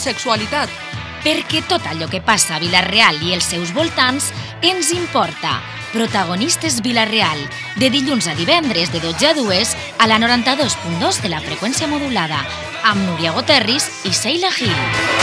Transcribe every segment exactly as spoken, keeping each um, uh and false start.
sexualitat. Perquè tot allò que passa a Vila-real i els seus voltants ens importa. Protagonistes Vila-real, de dilluns a divendres de dotze a dues a la noranta-dos punt dos de la freqüència modulada, amb Núria Goterris i Sheila Gil.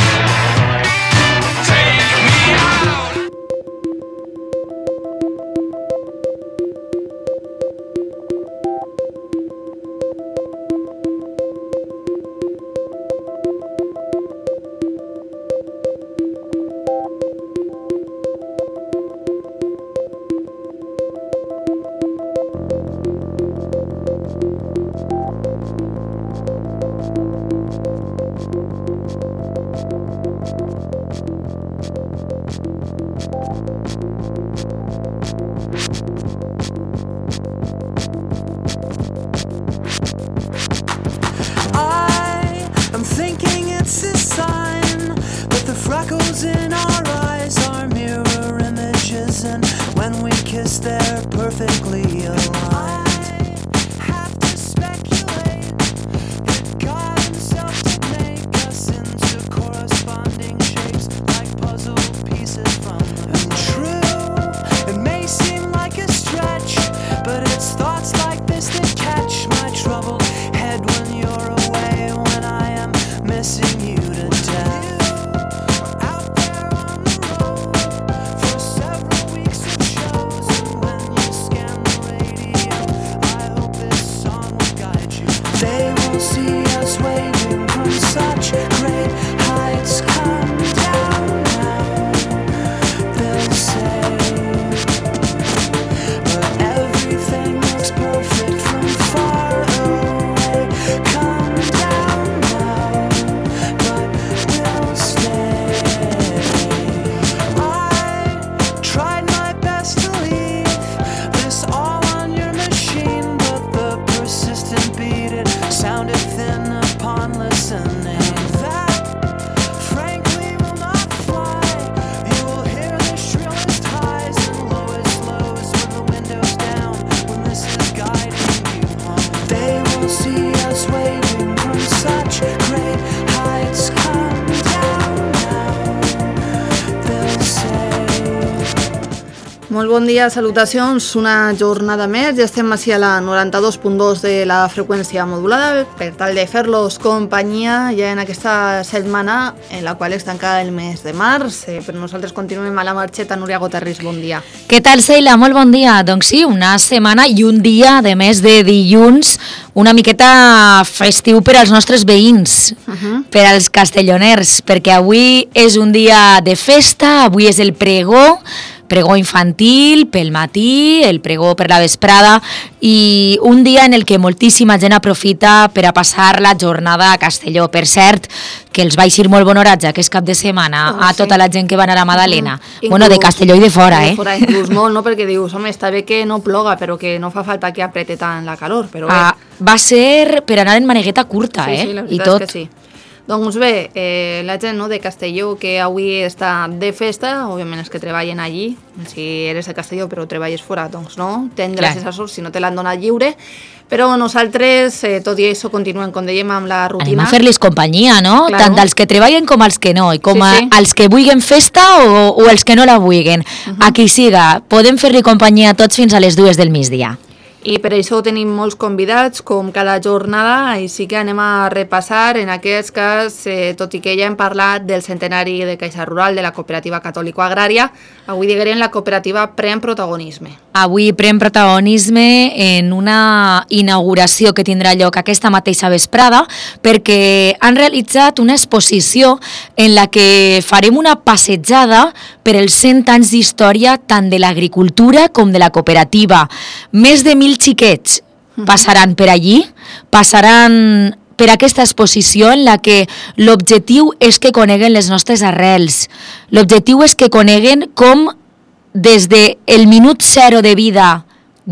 Molt bon dia, salutacions, una jornada més, ja estem així a la noranta-dos punt dos de la freqüència modulada per tal de fer-los companyia ja en aquesta setmana en la qual es tanca el mes de març, eh, però nosaltres continuem a la marxeta. Núria Goterris, bon dia. Què tal, Sheila? Molt bon dia. Doncs sí, una setmana i un dia de mes de dilluns una miqueta festiu per als nostres veïns, uh-huh. per als castelloners, perquè avui és un dia de festa, avui és el pregó, pregó infantil pel matí, el pregó per la vesprada i un dia en el que moltíssima gent aprofita per a passar la jornada a Castelló. Per cert, que els vaig ir molt bon horatge aquest cap de setmana oh, a tota sí. la gent que van a la Madalena. Uh-huh. Bueno, de Castelló i de fora, eh? De fora, inclús molt, no? Perquè dius, home, està bé que no ploga, però que no fa falta que aprete tant la calor. Però ah, va ser per anar en manegueta curta, sí, eh? Sí, la I veritat tot. És que sí. Doncs bé, eh, la gent no, de Castelló que avui està de festa, òbviament els que treballen allí, si eres de Castelló però treballes fora, doncs no, tindràs esa sort si no te l'han donat lliure, però nosaltres, eh, tot i això, continuem, com dèiem, amb la rutina. Anem a fer-los companyia, no? Claro. Tant dels que treballen com als que no, i com sí, sí. A, als que vulguen festa o, o els que no la vulguen. Uh-huh. A qui siga, podem fer-li companyia tots fins a les dues del migdia. I per això tenim molts convidats, com cada jornada, i sí que anem a repassar, en aquest cas, eh, tot i que ja hem parlat del centenari de Caixa Rural, de la cooperativa catòlico-agrària, avui diguem la cooperativa pren protagonisme. Avui pren protagonisme en una inauguració que tindrà lloc aquesta mateixa vesprada, perquè han realitzat una exposició en la que farem una passejada per els cent anys d'història tant de l'agricultura com de la cooperativa. Més de mil xiquets passaran per allí, passaran per aquesta exposició en la que l'objectiu és que coneguen les nostres arrels. L'objectiu és que coneguen com des del minut zero de vida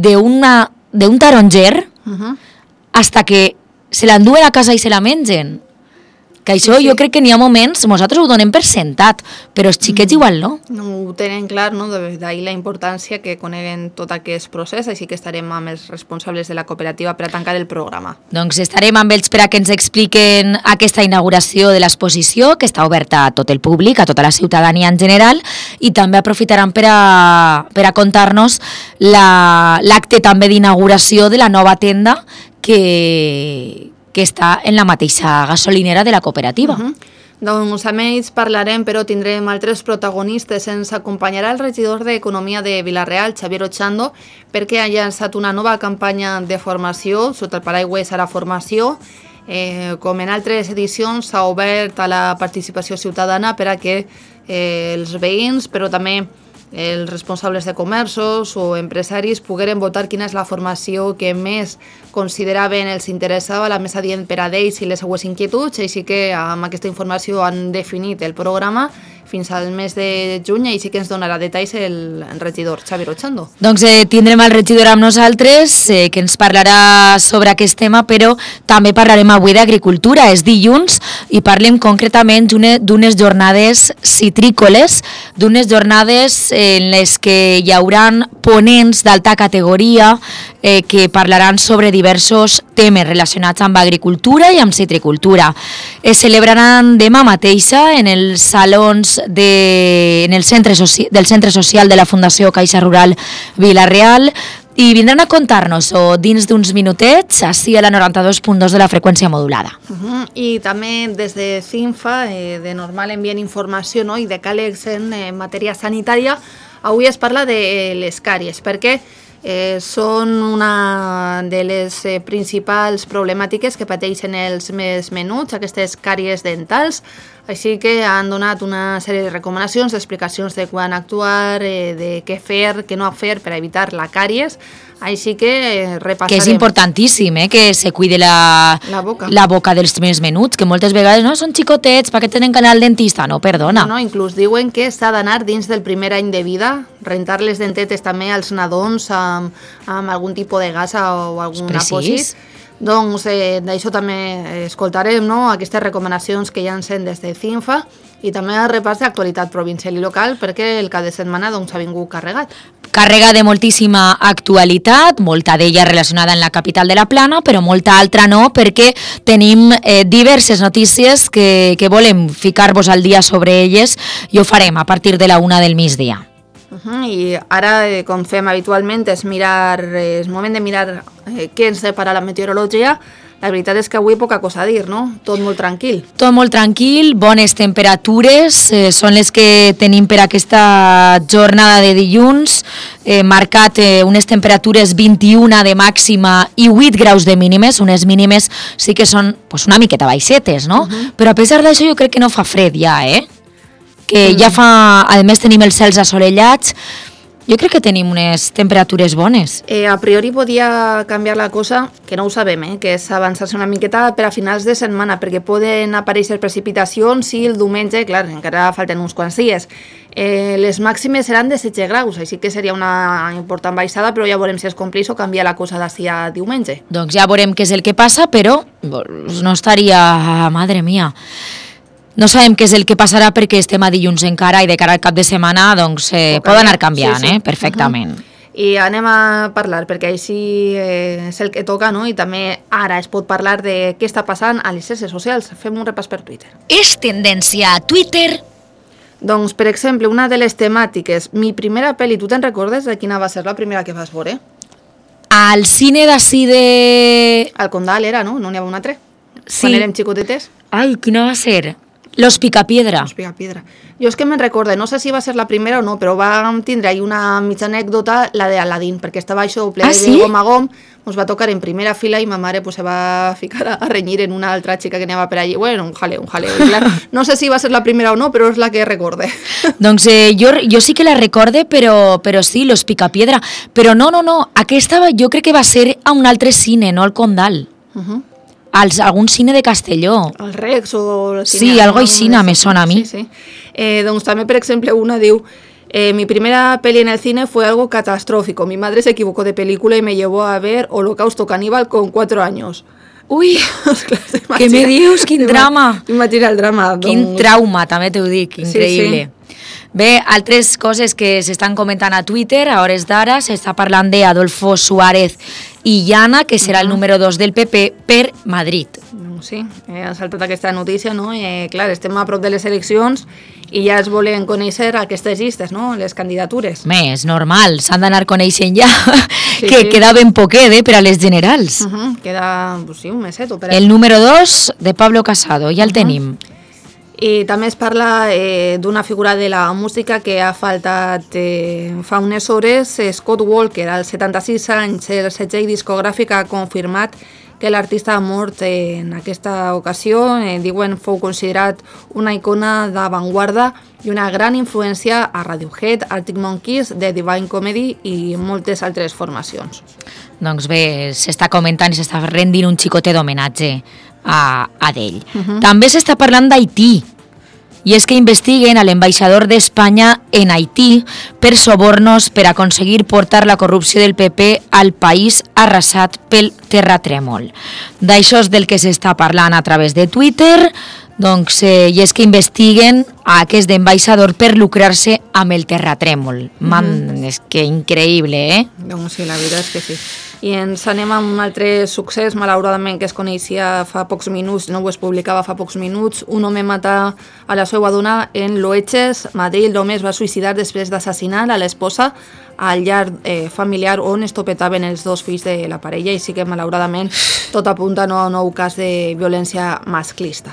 d'un taronger uh-huh. hasta que se l'enduen a casa i se la mengen. Que això sí, sí. jo crec que n'hi ha moments, nosaltres ho donem per sentat, però els xiquets mm. igual no. No ho tenen clar, no? D'ahir la importància que coneguen tot aquest procés, així que estarem amb els responsables de la cooperativa per a tancar el programa. Doncs estarem amb ells per a que ens expliquen aquesta inauguració de l'exposició, que està oberta a tot el públic, a tota la ciutadania en general, i també aprofitaran per a, per a contar-nos l'acte la, també d'inauguració de la nova tenda que, que està en la mateixa gasolinera de la cooperativa. Uh-huh. Doncs amb ells parlarem, però tindrem altres protagonistes. Ens acompanyarà el regidor d'Economia de Vila-real, Xavier Ochando, perquè ha llançat una nova campanya de formació, sota el paraigua serà formació. Eh, com en altres edicions, s'ha obert a la participació ciutadana per a que eh, els veïns, però també els responsables de comerços o empresaris pogueren votar quina és la formació que més consideraven els interessava, la més adient per a ells i les seues inquietuds, així que amb aquesta informació han definit el programa fins al mes de juny, i sí que ens donarà detalls el regidor Xavier Ochando. Doncs eh, tindrem el regidor amb nosaltres, eh, que ens parlarà sobre aquest tema, però també parlarem avui d'agricultura. És dilluns i parlem concretament d'unes jornades citrícoles, d'unes jornades en les que hi haurà ponents d'alta categoria eh, que parlaran sobre diversos temes relacionats amb agricultura i amb citricultura. Es celebraran demà mateixa en els salons de, en el centre soci, del Centre Social de la Fundació Caixa Rural Vila-real, i vindran a contar-nos o dins d'uns minutets així a la noranta-dos punt dos de la freqüència modulada. Uh-huh. I també des de CINFA, eh, de normal envien informació, no? I de càlex en eh, matèria sanitària. Avui es parla de les càries, perquè eh, són una de les eh, principals problemàtiques que pateixen els més menuts, aquestes càries dentals. Així que han donat una sèrie de recomanacions, d'explicacions de quan actuar, eh, de què fer, què no fer per evitar la càries. Així que eh, repassarem. Que és importantíssim, eh, que se cuide la, la, boca. la boca dels més menuts, que moltes vegades no són xicotets, per què tenen que anar al dentista? No, perdona. No, no, inclús diuen que s'ha d'anar dins del primer any de vida, rentar les dentetes també als nadons amb, amb algun tipus de gasa o algun apòsit. Doncs eh, d'això també escoltarem, no? Aquestes recomanacions que llancen des de CINFA, i també el repàs d'actualitat provincial i local, perquè el cap de setmana doncs, ha vingut carregat. Carrega de moltíssima actualitat, molta d'ella relacionada amb la capital de la Plana, però molta altra no, perquè tenim eh, diverses notícies que, que volem ficar-vos al dia sobre elles, i ho farem a partir de la una del migdia. Uh-huh. I ara, eh, com fem habitualment, és mirar, eh, és moment de mirar eh, què ens depara la meteorologia. La veritat és que avui poca cosa a dir, no? Tot molt tranquil. Tot molt tranquil, bones temperatures, eh, són les que tenim per aquesta jornada de dilluns, eh, marcat eh, unes temperatures vint-i-una de màxima i vuit graus de mínimes, unes mínimes sí que són pues, una miqueta baixetes, no? Uh-huh. Però a pesar d'això jo crec que no fa fred ja, eh? Que ja fa, a més tenim els cels assolellats, jo crec que tenim unes temperatures bones. Eh, a priori podia canviar la cosa, que no ho sabem, eh, que és avançar-se una miqueta per a finals de setmana, perquè poden aparèixer precipitacions i el diumenge, clar, encara falten uns quants dies. Eh, les màximes seran de setze graus, així que seria una important baixada, però ja veurem si es compleix o canvia la cosa d'ací a diumenge. Doncs ja veurem què és el que passa, però no estaria... Madre mia... No sabem què és el que passarà perquè estem a dilluns encara, i de cara al cap de setmana doncs, eh, pot anar canviant, sí, sí. eh, perfectament. Uh-huh. I anem a parlar, perquè així eh, és el que toca, no? I també ara es pot parlar de què està passant a les xarxes socials. Fem un repàs per Twitter. És tendència a Twitter? Doncs, per exemple, una de les temàtiques, mi primera pel·li, tu te'n recordes de quina va ser la primera que vas veure? Al cine d'ací de... Al Condal era, no? No n'hi havia un altre? Sí. Quan érem xicotetes? Ai, quina va ser? Los Picapiedra. Los Picapiedra. Jo és que me'n recorde, no sé si va ser la primera o no, però vam tindre ahí una mitja anècdota, la de Aladdin, perquè estava això ple ah, de sí? gom a gom, ens va tocar en primera fila i ma mare pues, se va ficar a renyir en una altra xica que anava per allí. Bueno, un jaleo, un jaleo. Clar, no sé si va ser la primera o no, però és la que recorde. Doncs eh, jo, jo sí que la recorde, però, però sí, Los Picapiedra. Però no, no, no, aquesta jo crec que va ser a un altre cine, no al Condal. Uh-huh. Als, algun cine de Castelló. El Rex o... El cine, sí, algo així me sona a mi. Sí, sí. Eh, doncs també, per exemple, una diu... Eh, mi primera peli en el cine fue algo catastrófico. Mi madre se equivocó de película y me llevó a ver Holocausto Caníbal con cuatro años. Ui, què me dius? Quin drama! Imagina el drama. Quin trauma, també t'ho dic, increïble. Bé, altres coses que s'estan comentant a Twitter, a hores d'ara, s'està parlant d'Adolfo Suárez i Llana, que serà el número dos del P P per Madrid. Sí, eh, ha saltat aquesta notícia, no? Eh, clar, estem a prop de les eleccions i ja es volen conèixer aquestes llistes, no? Les candidatures. Més, normal, s'han d'anar coneixent ja, sí, que sí. queda ben poquet, eh, per a les generals. Uh -huh. Queda, pues sí, un meset. Per el número dos de Pablo Casado, ja el uh -huh. tenim. I també es parla eh, d'una figura de la música que ha faltat eh, fa unes hores. Scott Walker, als setanta-sis anys, el segell discogràfic ha confirmat que l'artista ha mort eh, en aquesta ocasió. Eh, diuen fou considerat una icona d'avantguarda i una gran influència a Radiohead, Arctic Monkeys, The Divine Comedy i moltes altres formacions. Doncs bé, s'està comentant i s'està rendint un xicotet d'homenatge a, a d'ell. Uh -huh. També s'està parlant d'Haití, i és que investiguen a l'ambaixador d'Espanya en Haití per sobornos per aconseguir portar la corrupció del P P al país arrasat pel terratrèmol. D'això és del que s'està parlant a través de Twitter, doncs, eh, i és que investiguen a aquest ambaixador per lucrar-se amb el terratrèmol. Man, mm. és que increïble, eh? Doncs sí, la veritat és que sí. I ens anem a un altre succés, malauradament, que es coneixia fa pocs minuts, no ho es publicava fa pocs minuts. Un home mata a la seva dona en Loeches, Madrid. L'home es va suïcidar després d'assassinar a l'esposa al llar eh, familiar on es topetaven els dos fills de la parella, i sí que malauradament tot apunta a un nou cas de violència masclista.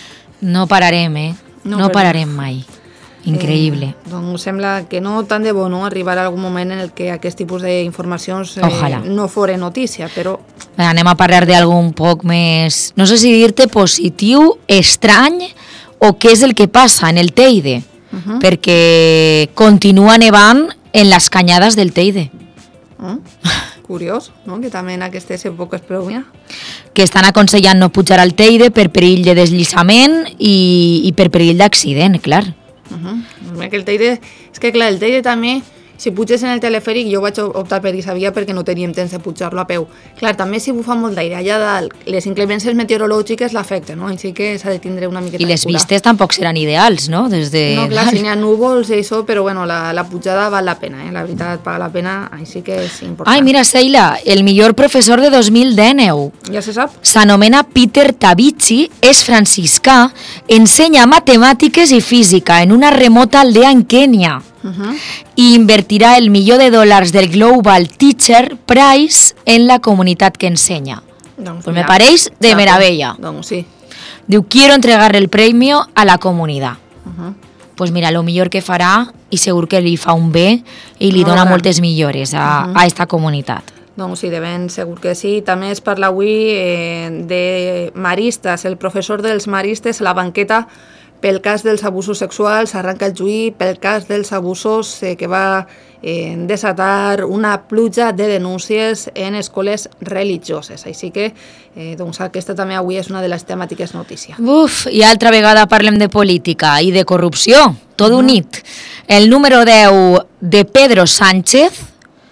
No pararem, eh? No, no pararem mai. Increïble. Eh, doncs sembla que no tant de bo, no?, arribar a algun moment en el que aquest tipus d'informacions eh, no foren notícia, però... Anem a parlar d'algun poc més... No sé si dir-te positiu, estrany, o què és el que passa en el Teide, uh -huh. perquè continua nevant en les canyades del Teide. Uh, curiós, no?, que també en aquestes èpoques preuia. Que estan aconsellant no pujar al Teide per perill de deslliçament i, i per perill d'accident, clar. Uh -huh. Que el Teide, és que clar, el Teide també, si puges en el telefèric, jo vaig optar per aquesta via perquè no teníem temps de pujar-lo a peu. Clar, també si bufa molt d'aire allà dalt, les inclemències meteorològiques l'afecten, no? Així que s'ha de tindre una miqueta I les vistes tampoc seran ideals, no? Des de... No, clar, si n'hi ha núvols i això, però bueno, la, la pujada val la pena, eh? La veritat, paga la pena, així que és important. Ai, mira, Seila, el millor professor de dos mil dinou. Ja se sap? S'anomena Peter Tabichi, és franciscà, ensenya matemàtiques i física en una remota aldea en Kènia. Uh-huh. I invertirà el milió de dòlars del Global Teacher Prize en la comunitat que ensenya. Doncs pues me pareix de meravella. Doncs sí. Diu, quiero entregar el premio a la comunitat. Uh-huh. Pues mira, lo millor que farà, i segur que li fa un bé, i li no, dona moltes millores a, uh-huh. a esta comunitat. Doncs sí, de ben segur que sí. També es parla avui eh, de maristes, el professor dels maristes a la banqueta pel cas dels abusos sexuals, arranca el juí pel cas dels abusos eh, que va eh, desatar una pluja de denúncies en escoles religioses. Així que eh, doncs aquesta també avui és una de les temàtiques notícia. Uf, i altra vegada parlem de política i de corrupció, tot unit. El número deu de Pedro Sánchez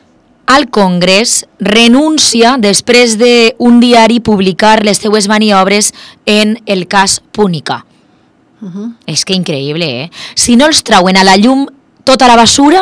al Congrés renuncia després d'un diari publicar les seues maniobres en el cas Púnica. Uh-huh. És que increïble, eh? Si no els trauen a la llum tota la basura,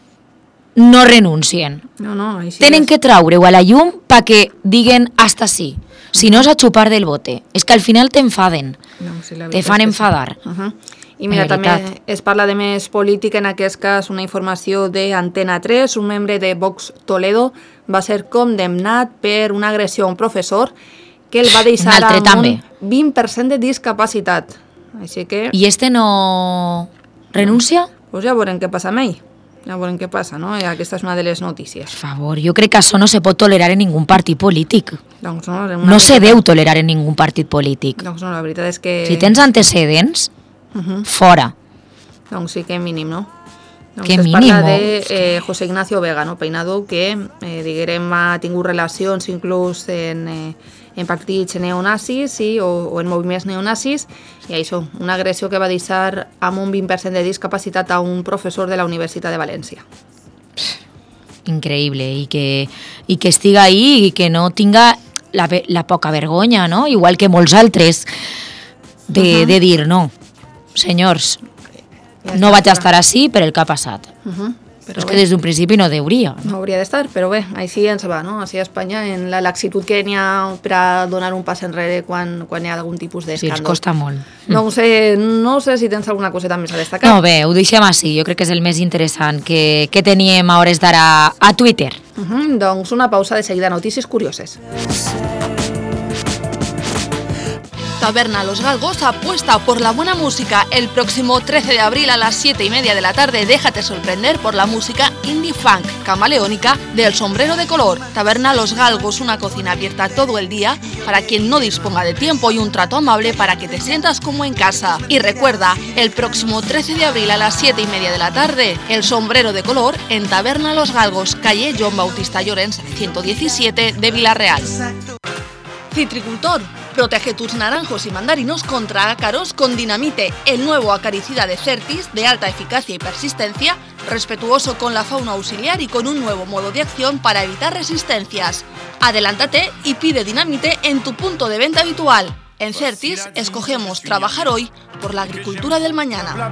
no renuncien. No, no, així Tenen és. que traure-ho a la llum perquè diguen hasta sí. Si no és a xupar del bote. És que al final t'enfaden. No, sí, te fan enfadar. Sí. Uh-huh. I mira, també es parla de més política, en aquest cas una informació d'Antena tres. Un membre de Vox Toledo va ser condemnat per una agressió a un professor que el va deixar amb també. un vint per cent de discapacitat. Així que... I este no renuncia? Doncs pues ja veurem què passa amb ell. Ja veurem què passa, no? I aquesta és una de les notícies. Per favor, jo crec que això no se pot tolerar en ningú partit polític. Doncs no, no se deu tolerar en ningú partit polític. Doncs no, la veritat és que... Si tens antecedents, uh-huh. fora. Doncs sí que mínim, no? Doncs que es mínim. parla de eh, José Ignacio Vega, no? Peinado, que, eh, diguem, ha tingut relacions inclús en... Eh, en partits neonazis sí, o, o en moviments neonazis, i això, una agressió que va deixar amb un vint per cent de discapacitat a un professor de la Universitat de València. Increïble, i que, i que estiga ahí i que no tinga la, la poca vergonya, no? Igual que molts altres, de, uh-huh. de dir no, senyors, ja no vaig estar així per el que ha passat. Uh-huh. Però és que des d'un principi no deuria. No, no hauria d'estar, però bé, així ens va, no? Així a Espanya, en la laxitud que n'hi ha per a donar un pas enrere quan, quan hi ha algun tipus d'escàndol. Sí, ens costa molt. No ho sé, no sé si tens alguna coseta més a destacar. No, bé, ho deixem així, jo crec que és el més interessant que, que teníem a hores d'ara a Twitter. Uh-huh, doncs una pausa, de seguida notícies curioses. Taberna Los Galgos apuesta por la buena música. El próximo trece de abril a las siete y media de la tarde déjate sorprender por la música indie funk camaleónica del Sombrero de Color. Taberna Los Galgos, una cocina abierta todo el día para quien no disponga de tiempo y un trato amable para que te sientas como en casa. Y recuerda, el próximo trece de abril a las siete y media de la tarde, el Sombrero de Color en Taberna Los Galgos, calle Joan Bautista Llorens, ciento diecisiete de Villarreal. Citricultor, protege tus naranjos y mandarinos contra ácaros con Dinamite, el nuevo acaricida de Certis de alta eficacia y persistencia, respetuoso con la fauna auxiliar y con un nuevo modo de acción para evitar resistencias. Adelántate y pide Dinamite en tu punto de venta habitual. En Certis escogemos trabajar hoy por la agricultura del mañana.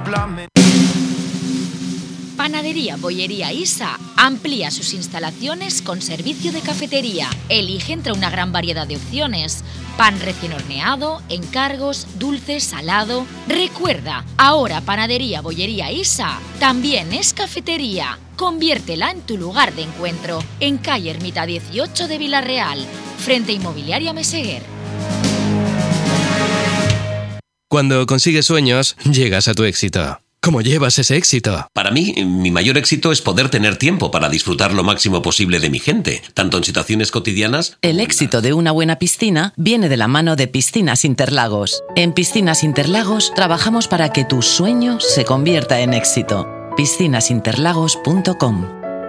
Panadería Bollería Isa amplía sus instalaciones con servicio de cafetería. Elige entre una gran variedad de opciones: pan recién horneado, encargos, dulce, salado. Recuerda, ahora Panadería Bollería Isa también es cafetería. Conviértela en tu lugar de encuentro, en calle Ermita dieciocho de Villarreal, frente a Inmobiliaria Meseguer. Cuando consigues sueños, llegas a tu éxito. ¿Cómo llevas ese éxito? Para mí, mi mayor éxito es poder tener tiempo para disfrutar lo máximo posible de mi gente, tanto en situaciones cotidianas... El éxito de una buena piscina viene de la mano de Piscinas Interlagos. En Piscinas Interlagos trabajamos para que tu sueño se convierta en éxito. piscinas interlagos punto com.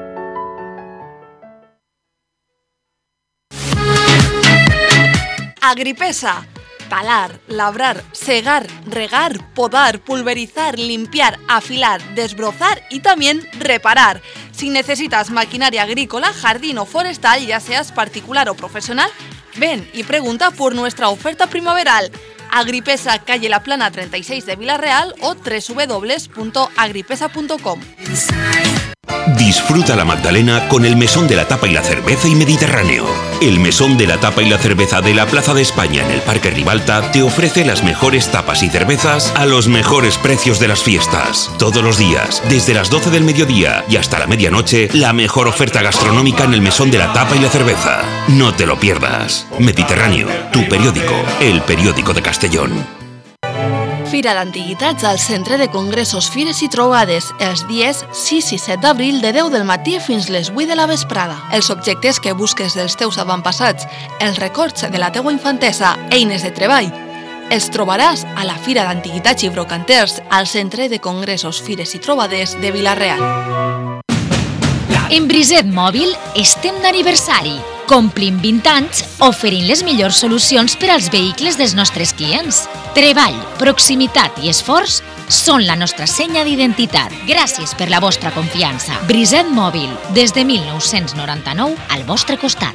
Agripesa. Talar, labrar, segar, regar, podar, pulverizar, limpiar, afilar, desbrozar y también reparar. Si necesitas maquinaria agrícola, jardín o forestal, ya seas particular o profesional, ven y pregunta por nuestra oferta primaveral. Agripesa, calle La Plana treinta y seis de Villarreal o doble u doble u doble u punto agripesa punto com. Disfruta la Magdalena con el Mesón de la Tapa y la Cerveza y Mediterráneo. El Mesón de la Tapa y la Cerveza de la Plaza de España en el Parque Ribalta te ofrece las mejores tapas y cervezas a los mejores precios de las fiestas. Todos los días, desde las doce del mediodía y hasta la medianoche, la mejor oferta gastronómica en el Mesón de la Tapa y la Cerveza. No te lo pierdas. Mediterráneo, tu periódico, el periódico de Castellón. Fira d'Antiguitats al Centre de Congressos, Fires i Trobades, els dies sis i set d'abril de deu del matí fins les vuit de la vesprada. Els objectes que busques dels teus avantpassats, els records de la teua infantesa, eines de treball, els trobaràs a la Fira d'Antiguitats i Brocanters al Centre de Congressos, Fires i Trobades de Vila-real. En Briset Mòbil estem d'aniversari. Complim vint anys oferint les millors solucions per als vehicles dels nostres clients. Treball, proximitat i esforç són la nostra senya d'identitat. Gràcies per la vostra confiança. Briset Mòbil, des de mil nou-cents noranta-nou, al vostre costat.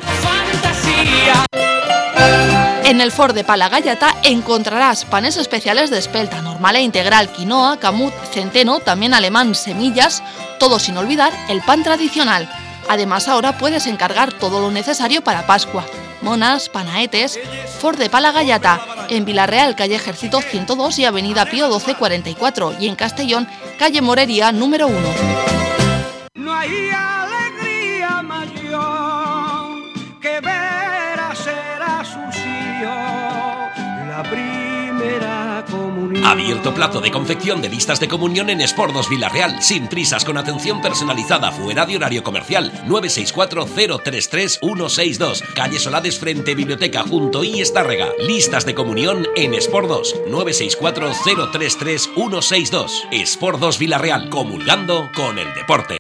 En el Ford de Pala Gallata encontrarás panes especiales de espelta, normal e integral, quinoa, camut, centeno, también alemán, semillas, todo sin olvidar el pan tradicional. Además, ahora puedes encargar todo lo necesario para Pascua. Monas, panaetes. Ford de Pala Gallata, en Villarreal, calle Ejército ciento dos y avenida Pío doce cuarenta y cuatro, y en Castellón, calle Morería número uno. No hay alegría mayor que ver a ser Asunción, la primera comunión. Abierto plazo de confección de listas de comunión en Espordos Villarreal, sin prisas, con atención personalizada, fuera de horario comercial. Nueve seis cuatro cero tres tres uno seis dos, calle Solades frente Biblioteca junto y Estárrega. Listas de comunión en Espordos. Nueve seis cuatro cero tres tres uno seis dos. Espordos Villarreal, comulgando con el deporte.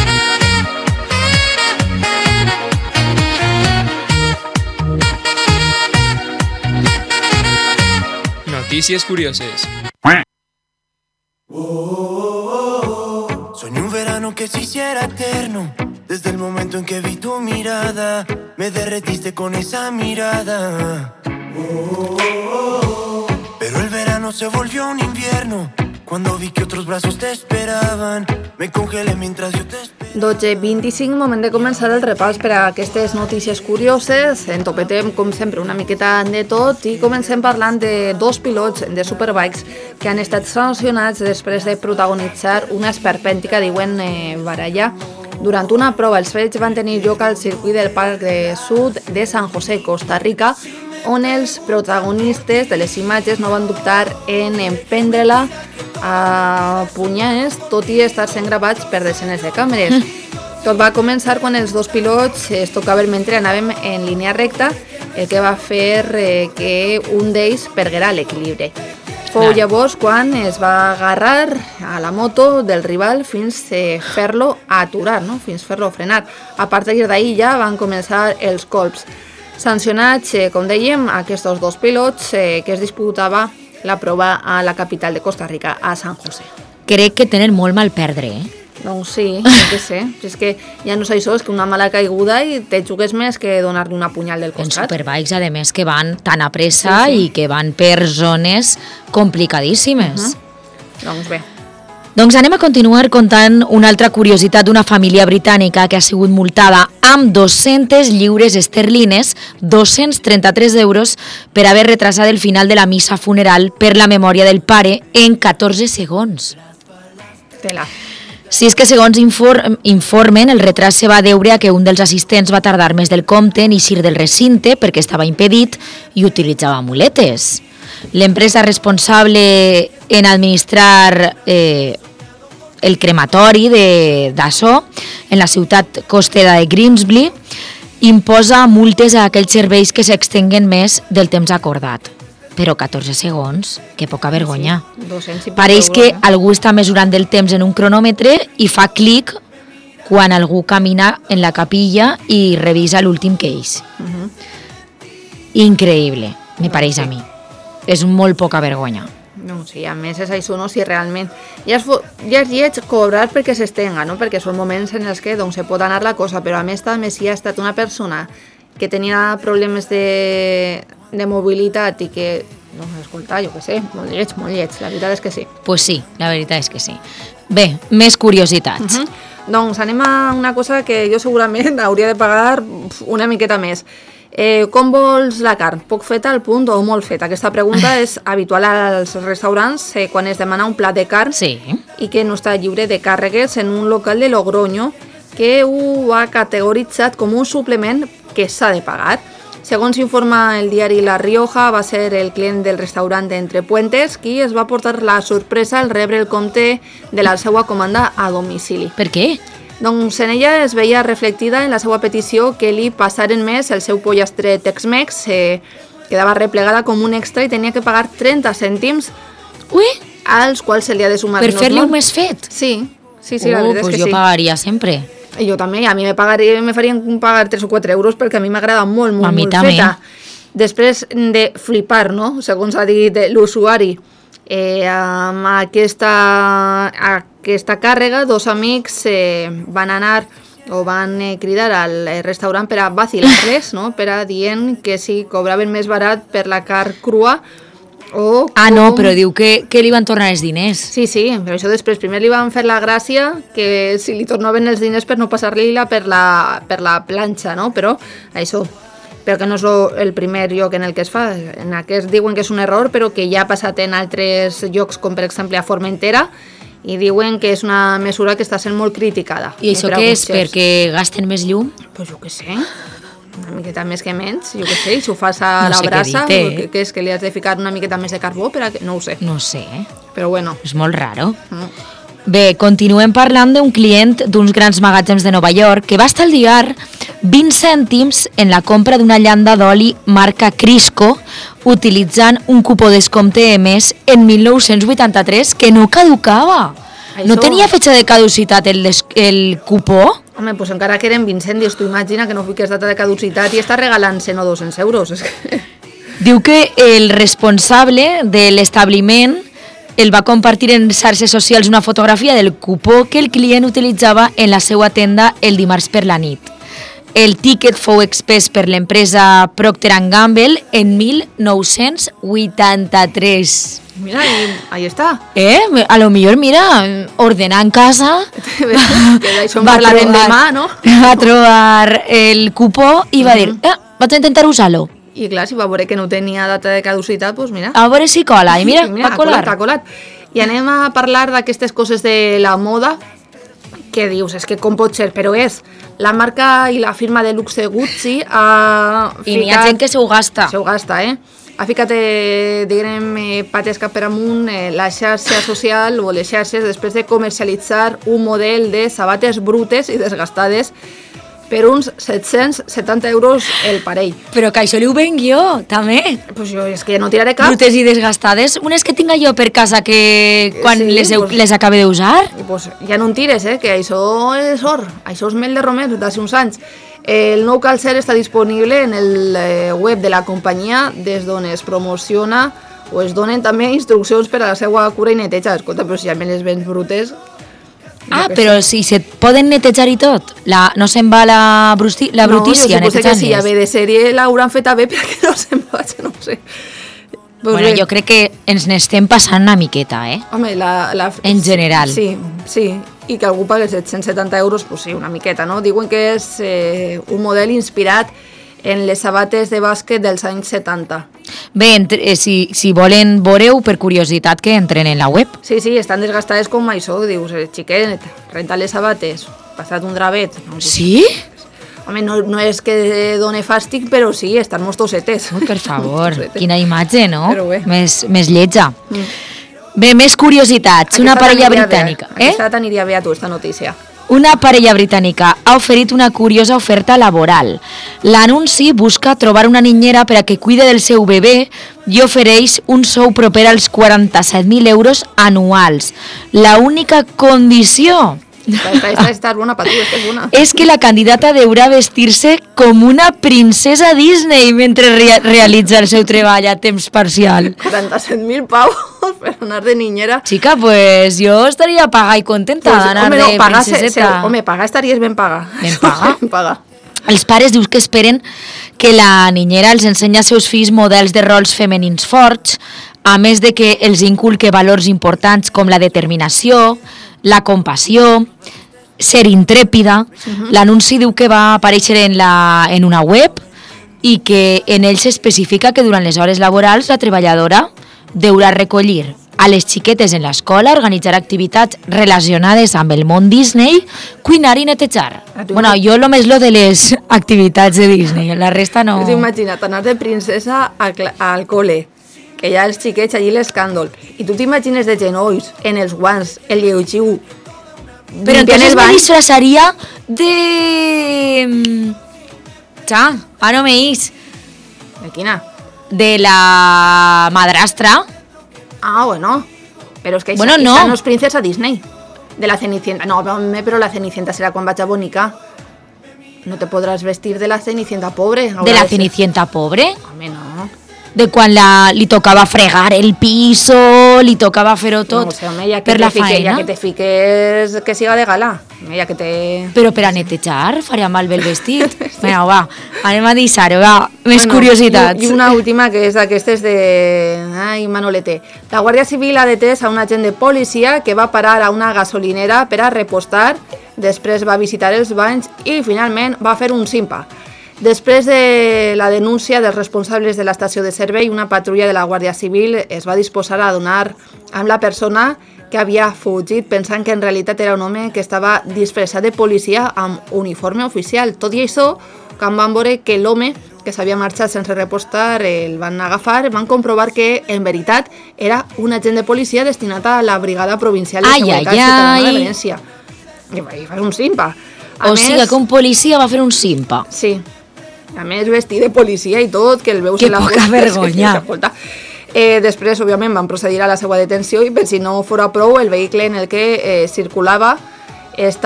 Noticias curiosas. Soñé un verano que se hiciera eterno, Desde el momento en que vi tu mirada, me derretiste con esa mirada. Oh, oh, oh. Pero el verano se volvió un invierno. Cuando vi que otros brazos te esperaban, me congelé mientras yo te esperaba. dotze vint-i-cinc, moment de començar el repàs per a aquestes notícies curioses. En topetem, com sempre, una miqueta de tot i comencem parlant de dos pilots de Superbikes que han estat sancionats després de protagonitzar una esperpèntica, diuen, eh, baralla. Durant una prova, els fets van tenir lloc al circuit del Parc de Sud de San José, Costa Rica, on els protagonistes de les imatges no van dubtar en emprendre-la a punyades, tot i estar sent gravats per desenes de càmeres. Mm. Tot va començar quan els dos pilots es tocaven mentre anàvem en línia recta, el que va fer eh, que un d'ells perguera l'equilibri. Fou llavors quan es va agarrar a la moto del rival fins a fer-lo aturar, no? Fins a fer-lo frenar. A partir d'ahir ja van començar els colps. Sancionats, eh, com dèiem, aquests dos pilots eh, que es disputava la prova a la capital de Costa Rica, a San José. Crec que tenen molt mal perdre, eh? Doncs sí, jo què sé. És que ja no sé això, és que una mala caiguda i te jugues més que donar-li una punyal del costat. En Superbikes, a més, que van tan a pressa sí, sí. i que van per zones complicadíssimes. Uh-huh. Doncs bé. Doncs anem a continuar contant una altra curiositat d'una família britànica que ha sigut multada amb dos-centes lliures esterlines, dos-cents trenta-tres euros, per haver retrasat el final de la missa funeral per la memòria del pare en catorze segons. Tela. Si és que, segons inform, informen, el retras se va deure a que un dels assistents va tardar més del compte en eixir del recinte perquè estava impedit i utilitzava muletes. L'empresa responsable en administrar eh, el crematori d'Asso en la ciutat costera de Grimsby imposa multes a aquells serveis que s'extenguen més del temps acordat. Però catorze segons, que poca vergonya. Sí, pareix que eh? algú està mesurant el temps en un cronòmetre i fa clic quan algú camina en la capilla i revisa l'últim que és. Uh-huh. Increïble, me pareix a mi. És molt poca vergonya. No, sí, a més és això, no? Si realment ja és, ja és lleig cobrar perquè s'estenga, no? Perquè són moments en els que doncs, se pot anar la cosa, però a més també si ha estat una persona que tenia problemes de, de mobilitat i que, no, escolta, jo què sé, molt lleig, molt lleig, la veritat és que sí. Pues sí, la veritat és que sí. Bé, més curiositats. Uh-huh. Doncs anem a una cosa que jo segurament hauria de pagar una miqueta més. Eh, com vols la carn? Poc feta al punt o molt feta? Aquesta pregunta és habitual als restaurants eh, quan es demana un plat de carn sí. i que no està lliure de càrregues en un local de Logroño que ho ha categoritzat com un suplement que s'ha de pagar. Segons informa el diari La Rioja, va ser el client del restaurant Entre Puentes qui es va portar la sorpresa al rebre el compte de la seva comanda a domicili. Per què? Doncs en ella es veia reflectida en la seva petició que li passaren més el seu pollastre Tex-Mex, eh, quedava replegada com un extra i tenia que pagar trenta cèntims Ui? als quals se li ha de sumar. Per fer-li un més fet? Sí, sí, sí, oh, la veritat pues és que jo sí. pagaria sempre. I jo també, a mi me, pagaria, me farien pagar tres o quatre euros perquè a mi m'agrada molt, molt, a mi molt també. feta. Després de flipar, no?, segons ha dit l'usuari, eh, amb aquesta, aquesta càrrega, dos amics eh, van anar o van eh, cridar al restaurant per a vacilar-les, no?, per a dient que si cobraven més barat per la carn crua o... Ah, no, però diu que, que li van tornar els diners. Sí, sí, però això després primer li van fer la gràcia que si li tornaven els diners per no passar-li-la per la, per la planxa, no? Però això, però que no és el primer lloc en el que es fa. En aquest diuen que és un error, però que ja ha passat en altres llocs, com per exemple a Formentera, i diuen que és una mesura que està sent molt criticada. I això què és? Perquè gasten més llum? Pues jo què sé, una miqueta més que menys, jo què sé, i si ho fas a no la sé brasa, què, dit, eh? que és que li has de ficar una miqueta més de carbó, per a que... no ho sé. No sé, eh? Però bueno. És molt raro. Mm. Bé, continuem parlant d'un client d'uns grans magatzems de Nova York que va estalviar vint cèntims en la compra d'una llanda d'oli marca Crisco utilitzant un cupó descompte emès en mil nou-cents vuitanta-tres que no caducava. Això... No tenia fetge de caducitat el, des... el cupó? Home, doncs encara que eren vint cèntims, tu imagina que no fiques data de caducitat i està regalant cent o dos-cents euros. És que... Diu que el responsable de l'establiment el va compartir en xarxes socials una fotografia del cupó que el client utilitzava en la seva tenda el dimarts per la nit. El tiquet fou expès per l'empresa Procter and Gamble en mil nou-cents vuitanta-tres. Mira, ahí, ahí está. Eh? A lo millor, mira, ordenar en casa, que d'això en parlarem demà, no? Va trobar el cupó i va dir, eh, vaig a intentar usar-lo. I clar, si va veure que no tenia data de caducitat, doncs mira. A veure si cola, i mira, sí, mira va colar. Ha colat, ha colat. I anem a parlar d'aquestes coses de la moda, que dius, és que com pot ser, però és la marca i la firma de luxe Gucci ha ficat... I n'hi ha gent que se ho gasta. Se ho gasta, eh? Ha ficat, eh, diguem, eh, pates cap per amunt eh, la xarxa social o les xarxes després de comercialitzar un model de sabates brutes i desgastades per uns set-cents setanta euros el parell. Però que això li ho venc jo, també. Pues jo és que no tiraré cap. Brutes i desgastades, unes que tinga jo per casa que quan Sí, les, pues- les acabe d'usar. I pues ja no en tires, eh, que això és or, això és mel de romer d'ací uns anys. El nou calcer està disponible en el eh, web de la companyia des d'on es promociona o es donen també instruccions per a la seva cura i neteja. Escolta, però si ja me les vens brutes... Ah, però si se poden netejar i tot, la, no se'n va la, brusti, la brutícia no, jo supose que si ja netejant-les. ve de sèrie l'hauran feta bé perquè no se'n vaig, no ho sé. Pues Bueno, bé, jo crec que ens n'estem passant una miqueta, eh? Home, la, la... En general. Sí, sí, i que algú pague set-cents setanta euros, pues sí, una miqueta, no? Diuen que és eh, un model inspirat en les sabates de bàsquet dels anys setanta. Bé, entre, eh, si, si volen veure-ho per curiositat que entren en la web. Sí, sí, estan desgastades com això, dius, eh, xiquet, renta les sabates, passat un drapet. No? Sí? Home, no, no és que done fàstic, però sí, estan molt tossetes. Ui, per favor, quina imatge, no? Però bé. Més, més lletja. Mm. Bé, més curiositats. Una Aquesta parella t'aniria bé, britànica. Eh? Aquesta t'aniria bé a tu, esta notícia. Una parella britànica ha oferit una curiosa oferta laboral. L'anunci busca trobar una niñera per a que cuide del seu bebè i ofereix un sou proper als quaranta-set mil euros anuals. La única condició Esta, esta, esta, esta és bona per tu, esta és bona. és que la candidata deurà vestir-se com una princesa Disney mentre rea realitza el seu treball a temps parcial. quaranta-set mil pavos per anar de niñera. Chica, pues jo estaria paga i contenta Pues, d'anar home, de no, pagar, se, se, princeseta. home, pagar estaries ben paga. Ben paga? Ben paga. Els pares dius que esperen que la niñera els ensenya als seus fills models de rols femenins forts, a més de que els inculque valors importants com la determinació, la compassió, ser intrèpida. Uh-huh. L'anunci diu que va aparèixer en, la, en una web i que en ell s'especifica que durant les hores laborals la treballadora deurà recollir a les xiquetes en l'escola, organitzar activitats relacionades amb el món Disney, cuinar i netejar. Bueno, jo lo més lo de les activitats de Disney, la resta no... Imagina't anar de princesa a, al col·le, que hi ha els xiquets allí l'escàndol, i tu t'imagines de genolls, en els guants, el lleugiu... Però entonces me disfrazaría de... Ja, ara no me is. ¿De quina? De la madrastra. Ah, bueno. Pero es que bueno, esa, no. esa no es princesa Disney. De la Cenicienta. No, pero la Cenicienta será quan vaig a Bonica. No te podrás vestir de la Cenicienta pobre. ¿De la Cenicienta pobre? Home, no. De quan la, li tocava fregar el piso, li tocava fer-ho tot no, o sea, home, ja que per la fique, faena. Ja que te fiques que siga de gala. Home, ja que te... Però per a netejar faria malbé el vestit. Bueno, va, anem a deixar-ho, va. Més bueno, curiositats. I, I una última que és d'aquestes de... Ai, Manolete. La Guàrdia Civil ha detès a un agent de policia que va parar a una gasolinera per a repostar, després va visitar els banys i finalment va fer un simpa. Després de la denúncia dels responsables de l'estació de servei, una patrulla de la Guàrdia Civil es va disposar a donar amb la persona que havia fugit pensant que en realitat era un home que estava disfressat de policia amb uniforme oficial. Tot i això, quan van veure que l'home que s'havia marxat sense repostar el van agafar, van comprovar que en veritat era un agent de policia destinat a la Brigada Provincial de ai, Seguretat ai, Ciutadana ai. de València. I fas un simpa. A O més, sigui que un policia va fer un simpa. Sí. A més, vestit de policia i tot, que el veus que en la poca foto. vergonya. Eh, després, òbviament, van procedir a la seva detenció i, per si no fora prou, el vehicle en el que eh, circulava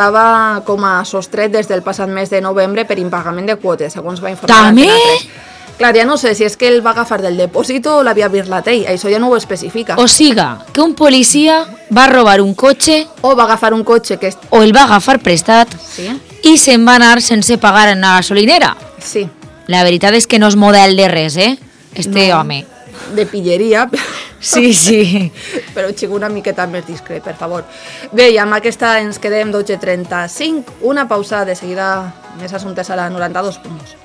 estava com a sostret des del passat mes de novembre per impagament de quotes, segons va informar També? Antena tres. Clar, ja no sé si és que el va agafar del depòsit o l'havia vist la tei, això ja no ho especifica. O siga, que un policia va robar un cotxe... O va agafar un cotxe que... O el va agafar prestat sí. i se'n va anar sense pagar en la gasolinera. Sí. La veritat és que no és model de res, eh? Este no, home. De pilleria. Sí, sí. Però xico una miqueta més discret, per favor. Bé, i amb aquesta ens quedem dotze trenta-cinc. Una pausa, de seguida més assumptes a la noranta-dos punt dos.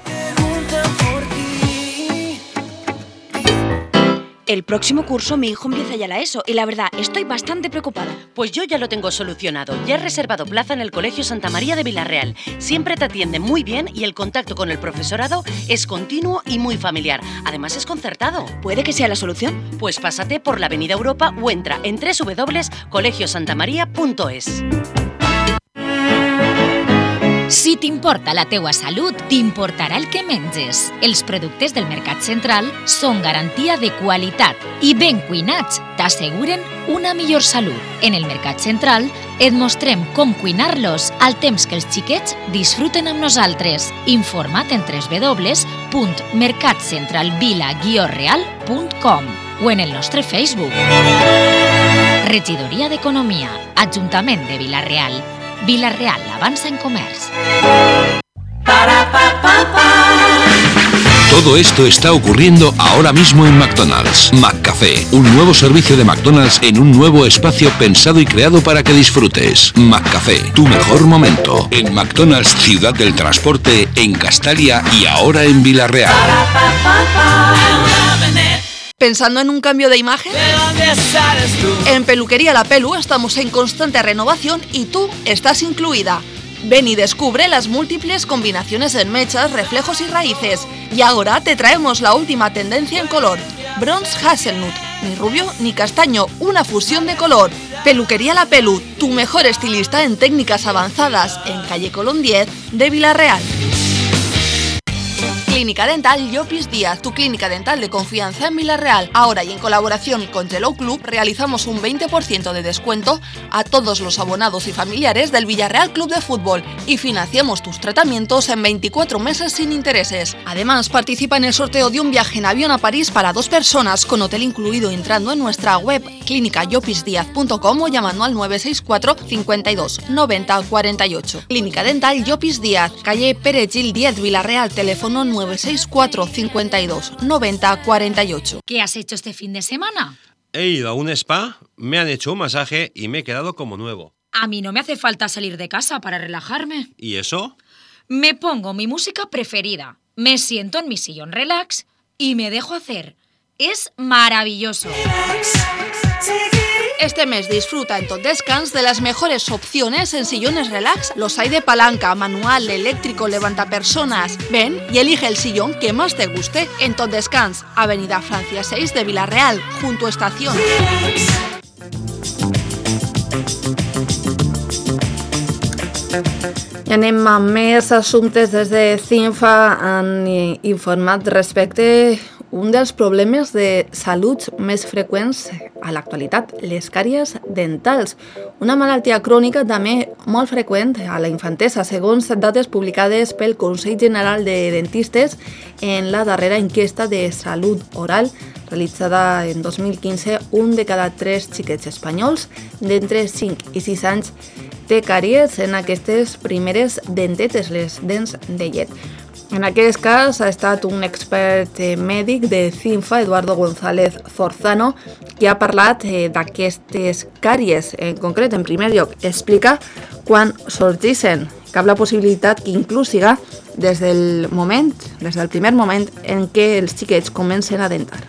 El próximo curso mi hijo empieza ya la ESO y la verdad estoy bastante preocupada. Pues yo ya lo tengo solucionado. Ya he reservado plaza en el Colegio Santa María de Villarreal. Siempre te atienden muy bien y el contacto con el profesorado es continuo y muy familiar. Además es concertado. ¿Puede que sea la solución? Pues pásate por la Avenida Europa o entra en doble u doble u doble u punto colegio santa maria punto es. Si t'importa la teua salut, t'importarà el que menges. Els productes del Mercat Central són garantia de qualitat i ben cuinats t'asseguren una millor salut. En el Mercat Central et mostrem com cuinar-los al temps que els xiquets disfruten amb nosaltres. Informa't en doble u doble u doble u punt mercat central vila guió real punt com o en el nostre Facebook. Regidoria d'Economia, Ajuntament de Vila-real. Vila-real avanza en comerç. Todo esto está ocurriendo ahora mismo en McDonald's. McCafé, un nuevo servicio de McDonald's en un nuevo espacio pensado y creado para que disfrutes. McCafé, tu mejor momento. En McDonald's Ciudad del Transporte, en Castalia y ahora en Vila-real. ¿Pensando en un cambio de imagen? ¿De dónde sales tú? En Peluquería La Pelu estamos en constante renovación y tú estás incluida. Ven y descubre las múltiples combinaciones en mechas, reflejos y raíces. Y ahora te traemos la última tendencia en color. Bronze Hazelnut, ni rubio ni castaño, una fusión de color. Peluquería La Pelu, tu mejor estilista en técnicas avanzadas, en calle Colón diez de Vila-real. Clínica Dental Llopis Díaz, tu clínica dental de confianza en Vila-real. Ahora y en colaboración con Hello Club realizamos un veinte por ciento de descuento a todos los abonados y familiares del Villarreal Club de Fútbol y financiamos tus tratamientos en veinticuatro meses sin intereses. Además, participa en el sorteo de un viaje en avión a París para dos personas con hotel incluido entrando en nuestra web clínica llopis díaz punto com o llamando al nueve seis cuatro cincuenta y dos noventa cuarenta y ocho. Clínica Dental Llopis Díaz, calle Pere Gil diez, Vila-real, teléfono nueve seis cuatro cincuenta y dos noventa cuarenta y ocho. ¿Qué has hecho este fin de semana? He ido a un spa, me han hecho un masaje y me he quedado como nuevo. A mí no me hace falta salir de casa para relajarme. ¿Y eso? Me pongo mi música preferida, me siento en mi sillón relax y me dejo hacer. Es maravilloso. Este mes disfruta en Tot Descans de las mejores opciones en sillones relax. Los hay de palanca, manual, eléctrico, levantapersonas. Ven y elige el sillón que más te guste en Tot Descans, Avenida Francia seis de Vila-real, junto a Estación. I anem amb més assumptes. Des de CINFA han informat respecte un dels problemes de salut més freqüents a l'actualitat, les càries dentals. Una malaltia crònica també molt freqüent a la infantesa, segons dades publicades pel Consell General de Dentistes en la darrera enquesta de salut oral realitzada en dos mil quinze. Un de cada tres xiquets espanyols d'entre cinc i sis anys té càries en aquestes primeres dentetes, les dents de llet. En aquest cas ha estat un expert mèdic de CINFA, Eduardo González Zorzano, que ha parlat d'aquestes càries. En concret, en primer lloc, explica quan sorgeixen. Cap la possibilitat que inclús siga des del moment, des del primer moment en què els xiquets comencen a dentar.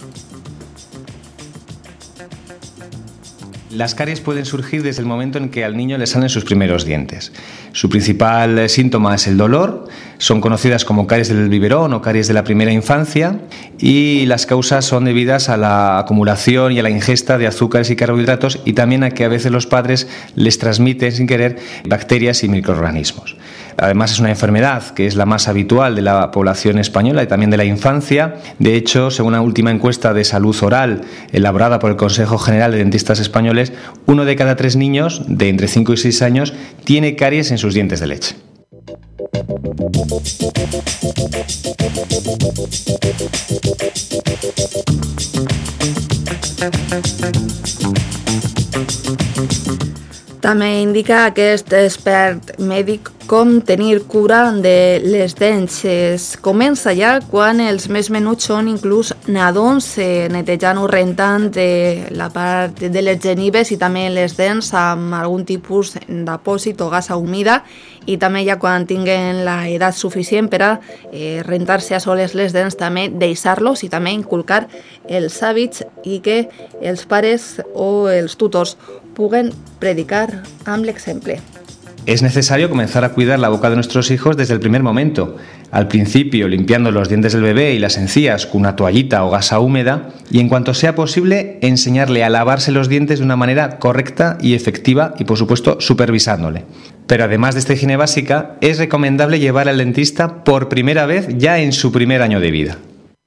Las caries pueden surgir desde el momento en que al niño le salen sus primeros dientes. Su principal síntoma es el dolor, son conocidas como caries del biberón o caries de la primera infancia y las causas son debidas a la acumulación y a la ingesta de azúcares y carbohidratos y también a que a veces los padres les transmiten sin querer bacterias y microorganismos. Además es una enfermedad que es la más habitual de la población española y también de la infancia. De hecho, según una última encuesta de salud oral elaborada por el Consejo General de Dentistas Españoles, uno de cada tres niños de entre cinco y seis años tiene caries en sus dientes de leche. També indica aquest expert mèdic com tenir cura de les dents. Es comença ja quan els més menuts són inclús nadons, eh, netejant o rentant de la part de les genives i també les dents amb algun tipus d'apòsit o gasa humida, i també ja quan tinguen l'edat suficient per a eh, rentar-se a soles les dents, també deixar-los i també inculcar els hàbits i que els pares o els tutors puguen predicar amb l'exemple. Es necesario comenzar a cuidar la boca de nuestros hijos desde el primer momento. Al principio limpiando los dientes del bebé y las encías con una toallita o gasa húmeda, y en cuanto sea posible enseñarle a lavarse los dientes de una manera correcta y efectiva y por supuesto supervisándole. Pero además de esta higiene básica, es recomendable llevar al dentista por primera vez ya en su primer año de vida.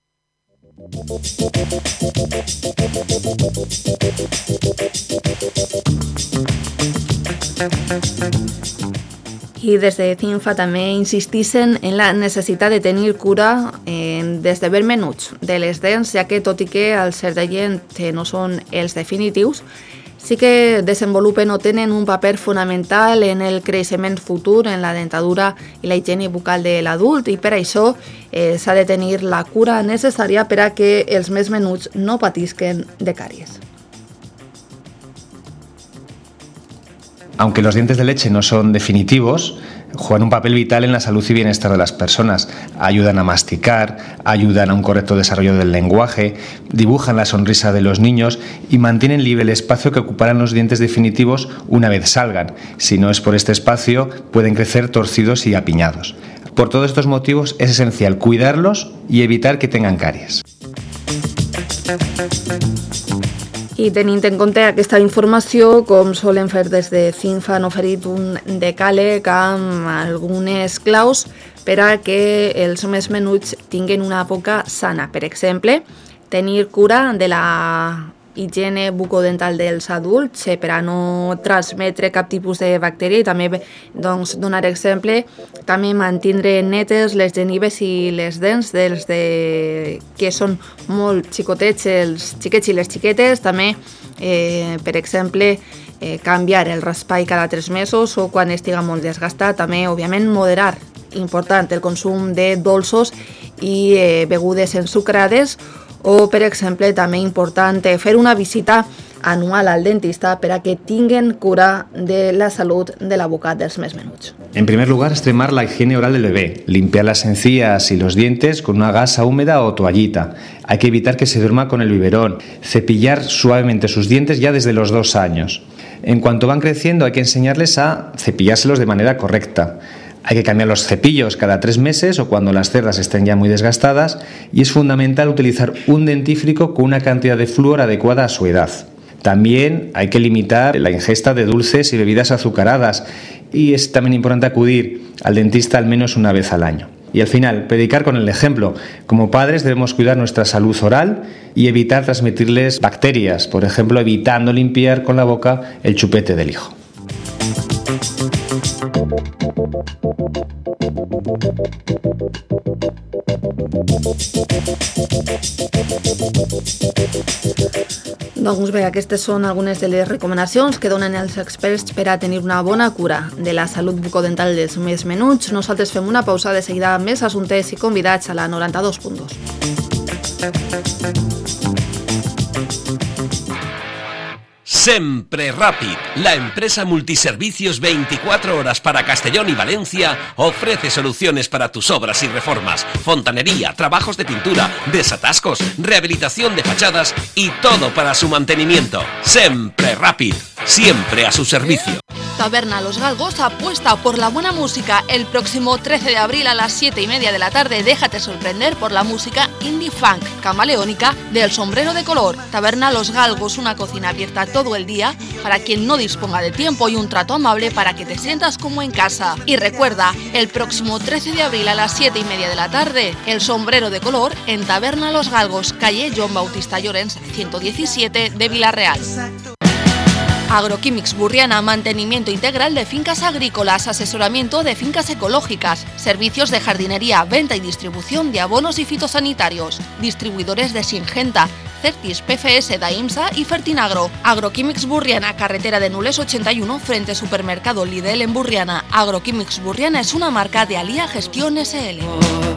I des de CINFA també insistixen en la necessitat de tenir cura eh, des de ben menuts de les dents, ja que tot i que al ser deien no són els definitius, sí que desenvolupen o tenen un paper fonamental en el creixement futur, en la dentadura i la higiene bucal de l'adult, i per això eh, s'ha de tenir la cura necessària per a que els més menuts no patisquen de càries. Aunque los dientes de leche no son definitivos, juegan un papel vital en la salud y bienestar de las personas. Ayudan a masticar, ayudan a un correcto desarrollo del lenguaje, dibujan la sonrisa de los niños y mantienen libre el espacio que ocuparán los dientes definitivos una vez salgan. Si no es por este espacio, pueden crecer torcidos y apiñados. Por todos estos motivos es esencial cuidarlos y evitar que tengan caries. I tenint en compte aquesta informació, com solen fer des de CINFA, han oferit un decàleg amb algunes claus per a que els més menuts tinguin una boca sana. Per exemple, tenir cura de la higiene bucodental dels adults per a no transmetre cap tipus de bactèria i també doncs, donar exemple, també mantindre netes les genives i les dents dels de... que són molt xicotets, els xiquets i les xiquetes, també eh, per exemple eh, canviar el raspall cada tres mesos o quan estiga molt desgastat, també òbviament moderar, important el consum de dolços i eh, begudes ensucrades, o, per exemple, també important fer una visita anual al dentista per a que tinguen cura de la salud de la boca dels més menuts. En primer lugar, extremar la higiene oral del bebé, limpiar las encías y los dientes con una gasa húmeda o toallita. Hay que evitar que se duerma con el biberón, cepillar suavemente sus dientes ya desde los dos años. En cuanto van creciendo hay que enseñarles a cepillárselos de manera correcta. Hay que cambiar los cepillos cada tres meses o cuando las cerdas estén ya muy desgastadas, y es fundamental utilizar un dentífrico con una cantidad de flúor adecuada a su edad. También hay que limitar la ingesta de dulces y bebidas azucaradas, y es también importante acudir al dentista al menos una vez al año. Y al final, predicar con el ejemplo. Como padres debemos cuidar nuestra salud oral y evitar transmitirles bacterias, por ejemplo, evitando limpiar con la boca el chupete del hijo. Doncs bé, aquestes són algunes de les recomanacions que donen els experts per a tenir una bona cura de la salut bucodental dels més menuts. Nosaltres fem una pausa, de seguida amb més assumptes i convidats a la noranta-dos punt dos. Sempre Rápid, la empresa multiservicios veinticuatro horas para Castellón y Valencia, ofrece soluciones para tus obras y reformas, fontanería, trabajos de pintura, desatascos, rehabilitación de fachadas y todo para su mantenimiento. Sempre Rápid, siempre a su servicio. Taberna Los Galgos apuesta por la buena música. El próximo trece de abril a las siete y media de la tarde déjate sorprender por la música indie funk camaleónica del Sombrero de Color. Taberna Los Galgos, una cocina abierta todo el día para quien no disponga de tiempo y un trato amable para que te sientas como en casa. Y recuerda, el próximo trece de abril a las siete y media de la tarde, el Sombrero de Color en Taberna Los Galgos, calle Joan Bautista Llorens ciento diecisiete de Vila Real. Agroquímics Burriana, mantenimiento integral de fincas agrícolas, asesoramiento de fincas ecológicas, servicios de jardinería, venta y distribución de abonos y fitosanitarios, distribuidores de Singenta, Certis, P F S, Daimsa y Fertinagro. Agroquímics Burriana, carretera de Nules ochenta y uno, frente Supermercado Lidl en Burriana. Agroquímics Burriana es una marca de Alía Gestión S L.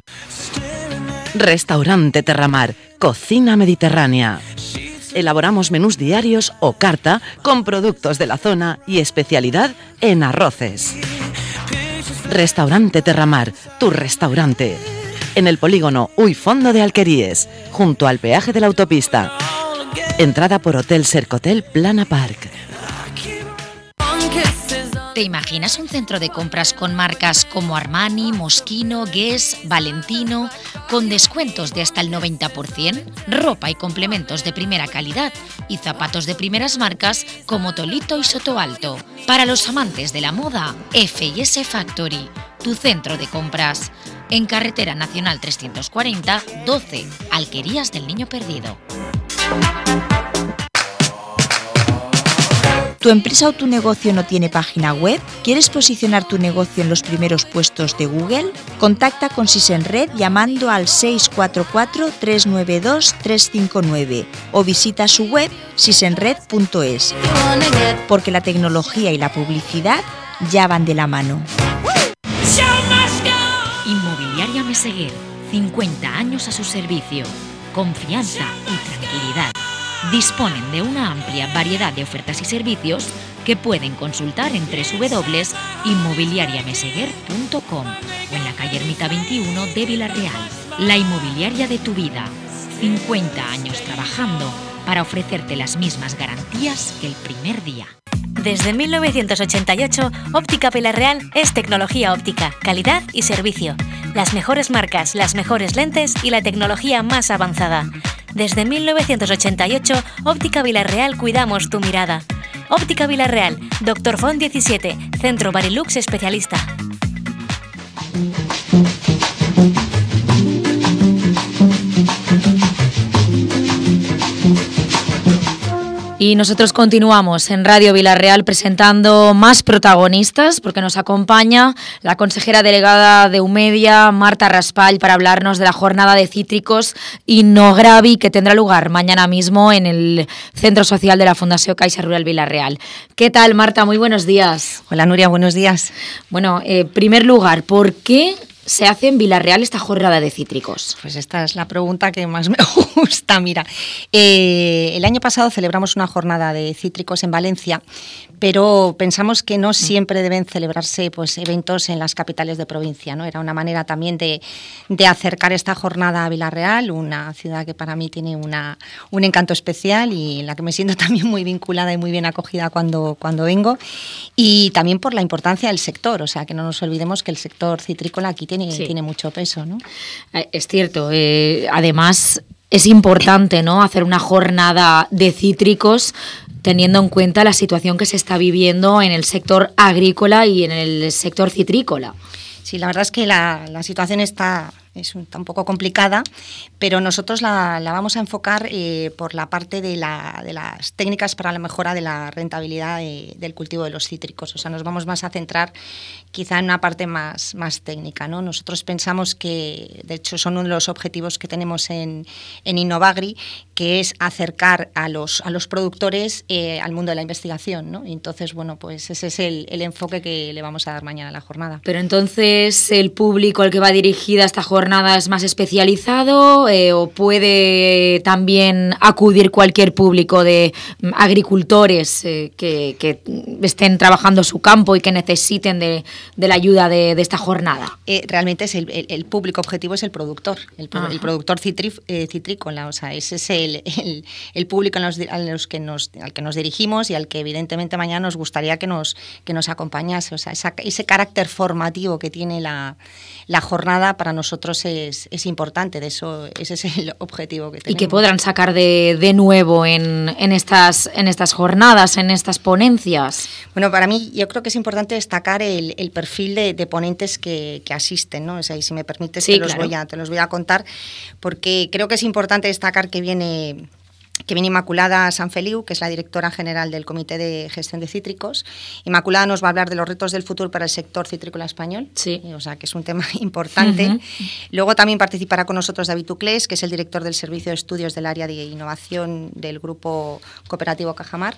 Restaurante Terramar, cocina mediterránea. Elaboramos menús diarios o carta con productos de la zona y especialidad en arroces. Restaurante Terramar, tu restaurante. En el polígono Uy Fondo de Alqueríes, junto al peaje de la autopista. Entrada por Hotel Sercotel Plana Park. ¿Te imaginas un centro de compras con marcas como Armani, Moschino, Guess, Valentino, con descuentos de hasta el noventa por ciento, ropa y complementos de primera calidad y zapatos de primeras marcas como Tolito y Soto Alto? Para los amantes de la moda, F y S Factory, tu centro de compras. En Carretera Nacional trescientos cuarenta, doce, Alquerías del Niño Perdido. ¿Tu empresa o tu negocio no tiene página web? ¿Quieres posicionar tu negocio en los primeros puestos de Google? Contacta con Sisenred llamando al seis cuatro cuatro, tres nueve dos, tres cinco nueve o visita su web sisenred punto es, porque la tecnología y la publicidad ya van de la mano. Inmobiliaria Meseguer, cincuenta años a su servicio. Confianza y tranquilidad. Disponen de una amplia variedad de ofertas y servicios que pueden consultar en doble u doble u doble u punto inmobiliaria meseguer punto com o en la calle Ermita veintiuno de Villarreal. La inmobiliaria de tu vida. cincuenta años trabajando para ofrecerte las mismas garantías que el primer día. Desde mil novecientos ochenta y ocho, Óptica Villarreal es tecnología óptica, calidad y servicio. Las mejores marcas, las mejores lentes y la tecnología más avanzada. Desde mil novecientos ochenta y ocho, Óptica Villarreal cuidamos tu mirada. Óptica Villarreal, Doctor Font diecisiete, Centro Barilux Especialista. Y nosotros continuamos en Radio Villarreal presentando más protagonistas, porque nos acompaña la consejera delegada de Umedia, Marta Raspall, para hablarnos de la jornada de cítricos Innogravi que tendrá lugar mañana mismo en el Centro Social de la Fundación Caixa Rural Villarreal. ¿Qué tal, Marta? Muy buenos días. Hola, Nuria, buenos días. Bueno, en eh, primer lugar, ¿por qué se hace en Villarreal esta jornada de cítricos? Pues esta es la pregunta que más me gusta. Mira, eh, el año pasado celebramos una jornada de cítricos en Valencia, pero pensamos que no siempre deben celebrarse pues, eventos en las capitales de provincia, ¿no? Era una manera también de, de acercar esta jornada a Villarreal, una ciudad que para mí tiene una, un encanto especial y en la que me siento también muy vinculada y muy bien acogida cuando, cuando vengo, y también por la importancia del sector, o sea, que no nos olvidemos que el sector citrícola aquí tiene, sí. tiene mucho peso, ¿no? Es cierto, eh, además es importante, ¿no?, hacer una jornada de cítricos teniendo en cuenta la situación que se está viviendo en el sector agrícola y en el sector citrícola. Sí, la verdad es que la, la situación está, es un, está un poco complicada, pero nosotros la, la vamos a enfocar eh, por la parte de, la, de las técnicas para la mejora de la rentabilidad de, del cultivo de los cítricos. O sea, nos vamos más a centrar quizá en una parte más, más técnica, ¿no? Nosotros pensamos que, de hecho, son uno de los objetivos que tenemos en, en Innovagri, que es acercar a los, a los productores eh, al mundo de la investigación, ¿no? Y entonces, bueno, pues ese es el, el enfoque que le vamos a dar mañana a la jornada. Pero entonces, ¿el público al que va dirigida esta jornada es más especializado eh, o puede también acudir cualquier público de agricultores eh, que, que estén trabajando su campo y que necesiten de, de la ayuda de, de esta jornada? Eh, realmente es el, el, el público objetivo es el productor, el, el productor citri, eh, citrícola, o sea, ese es el El, el, el público a los, a los que nos, al que nos dirigimos y al que evidentemente mañana nos gustaría que nos, que nos acompañase. O sea, esa, ese carácter formativo que tiene la, la jornada para nosotros es, es importante, de eso, ese es el objetivo que tenemos. ¿Y qué podrán sacar de, de nuevo en, en, estas, en estas jornadas, en estas ponencias? Bueno, para mí yo creo que es importante destacar el, el perfil de, de ponentes que, que asisten, ¿no? O sea, y si me permites, sí, te, los claro. voy a, te los voy a contar, porque creo que es importante destacar que viene que viene Inmaculada Sanfeliu, que es la directora general del Comité de Gestión de Cítricos. Inmaculada nos va a hablar de los retos del futuro para el sector citrícola español, sí. o sea que es un tema importante. Uh-huh. Luego también participará con nosotros David Tuclés, que es el director del Servicio de Estudios del área de innovación del Grupo Cooperativo Cajamar.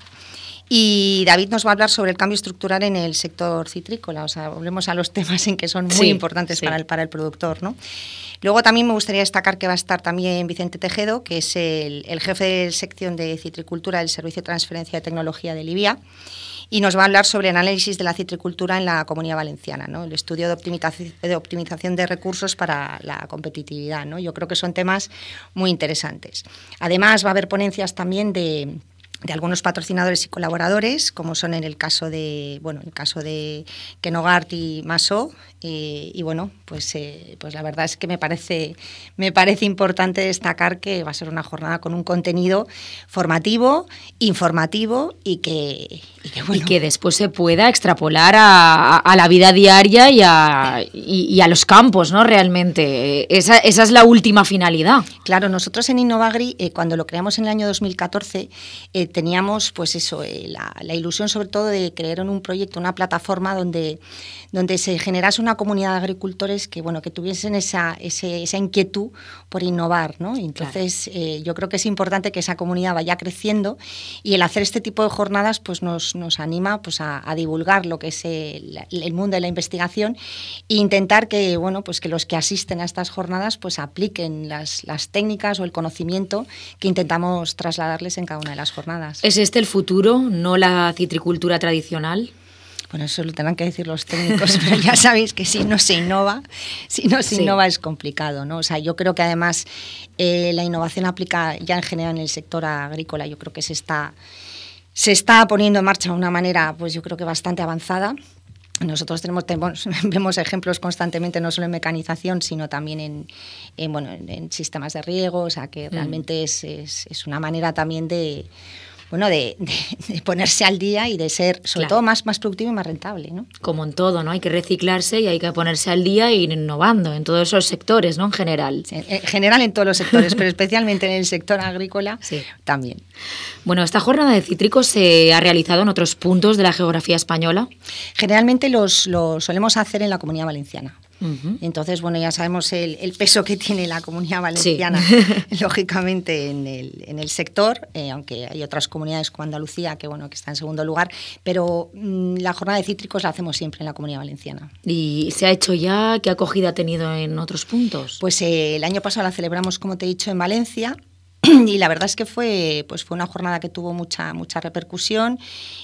Y David nos va a hablar sobre el cambio estructural en el sector citrícola, o sea, volvemos a los temas en que son muy sí, importantes sí. Para, el, para el productor, ¿no? Luego también me gustaría destacar que va a estar también Vicente Tejedo, que es el, el jefe de sección de citricultura del Servicio de Transferencia de Tecnología de Libia, y nos va a hablar sobre el análisis de la citricultura en la Comunidad Valenciana, ¿no? El estudio de optimización, de optimización de recursos para la competitividad, ¿no? Yo creo que son temas muy interesantes. Además, va a haber ponencias también de... de algunos patrocinadores y colaboradores, como son en el caso de, bueno, el caso de Kenogart y Masó, eh, y bueno, pues, eh, pues la verdad es que me parece, me parece importante destacar que va a ser una jornada con un contenido formativo, informativo y que, y que, bueno, y que después se pueda extrapolar a, a la vida diaria y a, y, y a los campos, ¿no? Realmente, esa, esa es la última finalidad. Claro, nosotros en Innovagri, eh, cuando lo creamos en el año dos mil catorce, eh, teníamos pues eso, eh, la, la ilusión sobre todo de crear en un proyecto, una plataforma donde, donde se generase una comunidad de agricultores que, bueno, que tuviesen esa, ese, esa inquietud por innovar, ¿no? Entonces, claro. eh, yo creo que es importante que esa comunidad vaya creciendo, y el hacer este tipo de jornadas pues nos, nos anima pues a, a divulgar lo que es el, el mundo de la investigación e intentar que, bueno, pues que los que asisten a estas jornadas pues apliquen las, las técnicas o el conocimiento que intentamos trasladarles en cada una de las jornadas. ¿Es este el futuro, no la citricultura tradicional? Bueno, eso lo tendrán que decir los técnicos, pero ya sabéis que si no se innova, si no se sí. innova es complicado, ¿no? O sea, yo creo que además eh, la innovación aplica ya en general en el sector agrícola. Yo creo que se está, se está poniendo en marcha de una manera, pues yo creo que bastante avanzada. Nosotros tenemos, tenemos, vemos ejemplos constantemente, no solo en mecanización, sino también en, en, bueno, en, en sistemas de riego, o sea, que realmente mm. es, es, es una manera también de... bueno, de, de, de ponerse al día y de ser, sobre claro. todo, más, más productivo y más rentable, ¿no? Como en todo, ¿no? Hay que reciclarse y hay que ponerse al día e ir innovando en todos esos sectores, ¿no? En general. Sí, en general en todos los sectores, pero especialmente en el sector agrícola sí. también. Bueno, esta jornada de cítricos se ha realizado en otros puntos de la geografía española. Generalmente los, los solemos hacer en la Comunidad Valenciana. Uh-huh. Entonces, bueno, ya sabemos el, el peso que tiene la Comunidad Valenciana, sí. lógicamente, en el, en el sector, eh, aunque hay otras comunidades como Andalucía, que bueno, que está en segundo lugar, pero mmm, la jornada de cítricos la hacemos siempre en la Comunidad Valenciana. ¿Y se ha hecho ya? ¿Qué acogida ha tenido en otros puntos? Pues eh, el año pasado la celebramos, como te he dicho, en Valencia, y la verdad es que fue, pues fue una jornada que tuvo mucha, mucha repercusión.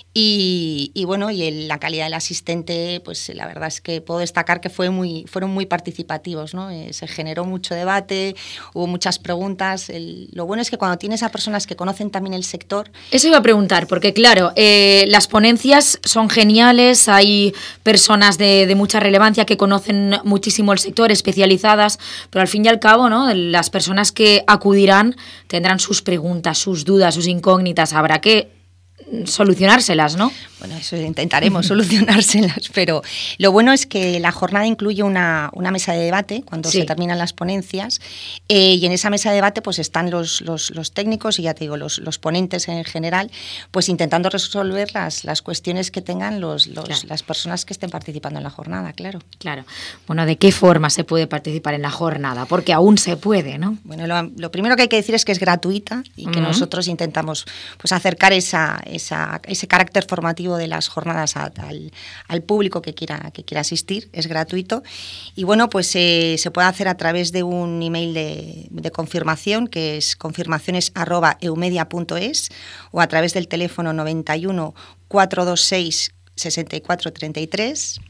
Y, y bueno, y el, la calidad del asistente, pues la verdad es que puedo destacar que fue muy, fueron muy participativos, ¿no? Eh, se generó mucho debate, hubo muchas preguntas. El, lo bueno es que cuando tienes a personas que conocen también el sector... Eso iba a preguntar, porque claro, eh, las ponencias son geniales, hay personas de, de mucha relevancia que conocen muchísimo el sector, especializadas, pero al fin y al cabo, ¿no? Las personas que acudirán tendrán sus preguntas, sus dudas, sus incógnitas, habrá que solucionárselas, ¿no? Bueno, eso intentaremos solucionárselas, pero lo bueno es que la jornada incluye una, una mesa de debate cuando sí. se terminan las ponencias, eh, y en esa mesa de debate pues están los, los, los técnicos y ya te digo, los, los ponentes en general, pues intentando resolver las, las cuestiones que tengan los, los, claro. las personas que estén participando en la jornada, claro. Claro. Bueno, ¿de qué forma se puede participar en la jornada? Porque aún se puede, ¿no? Bueno, lo, lo primero que hay que decir es que es gratuita y que uh-huh. nosotros intentamos pues acercar esa, esa, ese carácter formativo de las jornadas a, al, al público que quiera, que quiera asistir, es gratuito. Y bueno, pues eh, se puede hacer a través de un email de, de confirmación, que es confirmaciones arroba eumedia punto es, o a través del teléfono noventa y uno, cuatrocientos veintiséis, sesenta y cuatro treinta y tres.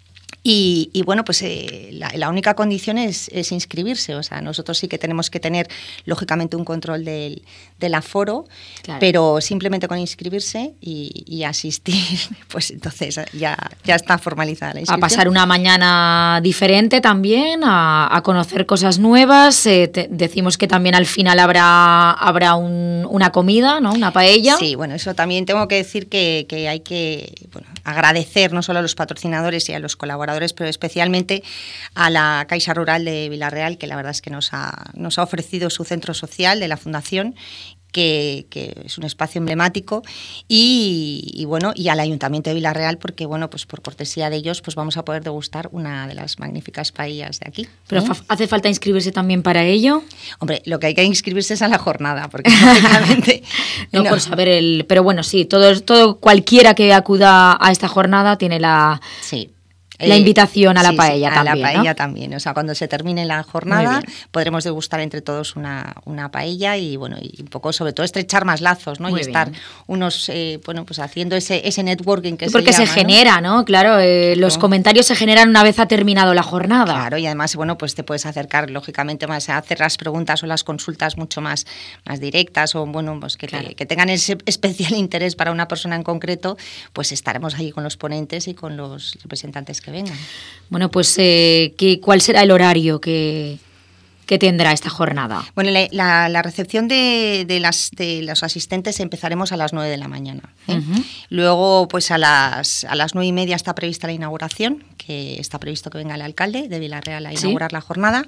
Y, y bueno, pues eh, la, la única condición es, es inscribirse. O sea, nosotros sí que tenemos que tener, lógicamente, un control del, del aforo, claro. pero simplemente con inscribirse y, y asistir, pues entonces ya, ya está formalizada la inscripción. A pasar una mañana diferente también, a, a conocer cosas nuevas. Eh, te, decimos que también al final habrá, habrá un, una comida, ¿no? Una paella. Sí, bueno, eso también tengo que decir que, que hay que bueno, agradecer no solo a los patrocinadores y a los colaboradores, pero especialmente a la Caixa Rural de Vila Real, que la verdad es que nos ha, nos ha ofrecido su centro social de la Fundación, que, que es un espacio emblemático, y, y bueno, y al Ayuntamiento de Vilarreal, porque bueno, pues por cortesía de ellos, pues vamos a poder degustar una de las magníficas paellas de aquí. ¿Pero ¿eh? hace falta inscribirse también para ello? Hombre, lo que hay que inscribirse es a la jornada, porque lógicamente... no, no, por saber el... Pero bueno, sí, todo, todo cualquiera que acuda a esta jornada tiene la... Sí. La invitación a la sí, paella sí, también, a la paella ¿no? también. O sea, cuando se termine la jornada podremos degustar entre todos una, una paella y bueno, y un poco sobre todo estrechar más lazos, ¿no? Muy y estar bien. unos, eh, bueno, pues haciendo ese, ese networking que Porque se llama, se genera, ¿no? ¿no? Claro, eh, claro, los comentarios se generan una vez ha terminado la jornada. Claro, y además, bueno, pues te puedes acercar, lógicamente, más a hacer las preguntas o las consultas mucho más, más directas o, bueno, pues que, claro. te, que tengan ese especial interés para una persona en concreto, pues estaremos ahí con los ponentes y con los representantes que vengan. Bueno, pues eh, ¿qué, ¿cuál será el horario que, que tendrá esta jornada? Bueno, la, la, la recepción de, de, las, de los asistentes empezaremos a las nueve de la mañana. ¿eh? Uh-huh. Luego, pues a las, a las nueve y media está prevista la inauguración, que está previsto que venga el alcalde de Vilarreal a inaugurar ¿Sí? la jornada.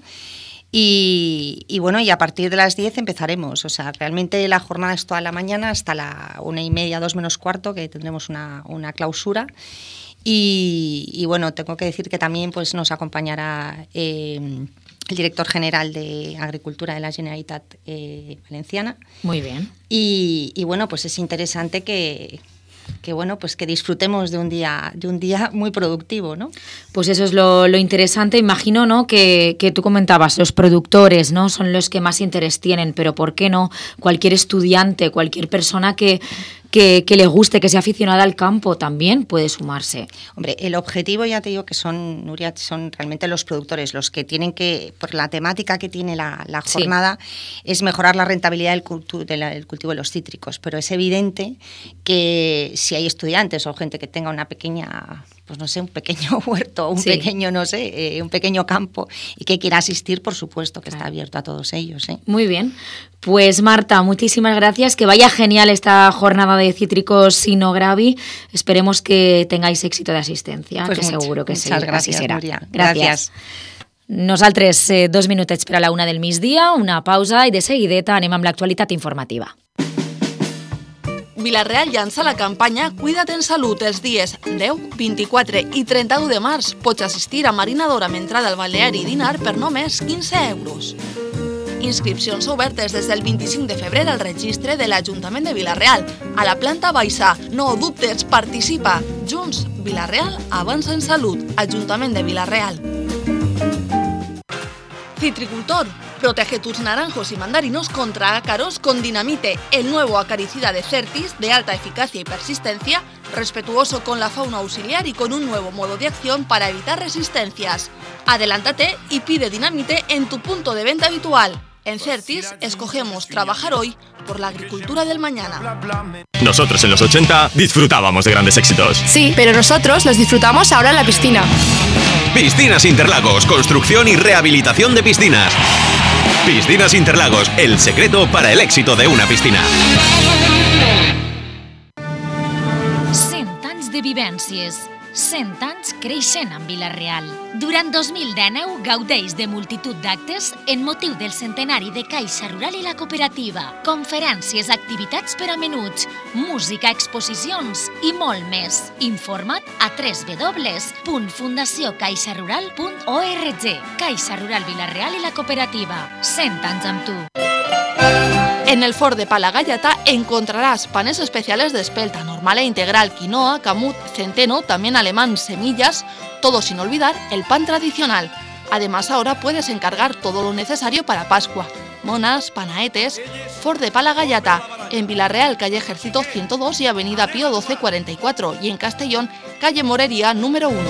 Y, y bueno, y a partir de las diez empezaremos. O sea, realmente la jornada es toda la mañana hasta la una y media, dos menos cuarto, que tendremos una, una clausura. Y, y bueno, tengo que decir que también pues, nos acompañará eh, el director general de Agricultura de la Generalitat eh, Valenciana. Muy bien. Y, y bueno, pues es interesante que... que bueno, pues que disfrutemos de un día de un día muy productivo, ¿no? Pues eso es lo, lo interesante, imagino, ¿no? Que, que tú comentabas, los productores, ¿no? Son los que más interés tienen, pero ¿por qué no? Cualquier estudiante, cualquier persona que, que, que le guste, que sea aficionada al campo, también puede sumarse. Hombre, el objetivo, ya te digo que son, Nuria, son realmente los productores, los que tienen que, por la temática que tiene la, la jornada, sí. es mejorar la rentabilidad del, cultu, de la, del cultivo de los cítricos, pero es evidente que si hay estudiantes o gente que tenga una pequeña, pues no sé, un pequeño huerto, un sí. pequeño, no sé, eh, un pequeño campo y que quiera asistir, por supuesto que claro. está abierto a todos ellos. ¿eh? Muy bien. Pues Marta, muchísimas gracias. Que vaya genial esta jornada de cítricos Sinogravi. Esperemos que tengáis éxito de asistencia, pues que mucho, seguro que sí. Muchas gracias, serà. Núria. Gràcies. Gracias. Nosaltres, eh, dos minutets per a la una del migdia, una pausa i de seguideta anem amb l'actualitat informativa. Vilarreal llança la campanya Cuida't en Salut els dies deu, vint-i-quatre i trenta-u de març. Pots assistir a marinador amb entrada al balneari i dinar per només quinze euros. Inscripcions obertes des del vint-i-cinc de febrer al registre de l'Ajuntament de Vilarreal. A la planta baixa, no dubtes, participa. Junts, Vilarreal avança en salut. Ajuntament de Vilarreal. Citricultor, protege tus naranjos y mandarinos contra ácaros con Dinamite, el nuevo acaricida de Certis de alta eficacia y persistencia, respetuoso con la fauna auxiliar y con un nuevo modo de acción para evitar resistencias. Adelántate y pide Dinamite en tu punto de venta habitual. En Certis escogemos trabajar hoy por la agricultura del mañana. Nosotros en los ochenta disfrutábamos de grandes éxitos. Sí, pero nosotros los disfrutamos ahora en la piscina. Piscinas Interlagos, construcción y rehabilitación de piscinas. Piscinas Interlagos, el secreto para el éxito de una piscina. cent anys de vivències, cent anys creixent amb Vilarreal. Durant dos mil dinou gaudeix de multitud d'actes en motiu del centenari de Caixa Rural i la Cooperativa, conferències, activitats per a menuts, música, exposicions i molt més. Informa't a w w w punt fundació caixa rural punt org. Caixa Rural Vilarreal i la Cooperativa. cent anys amb tu. En el Ford de Pala Gallata encontrarás panes especiales de espelta, normal e integral, quinoa, camut, centeno, también alemán, semillas, todo sin olvidar el pan tradicional. Además, ahora puedes encargar todo lo necesario para Pascua. Monas, panaetes. Ford de Pala Gallata, en Vilarreal, calle Ejército ciento dos y avenida Pío doce cuarenta y cuatro, y en Castellón, calle Morería número uno.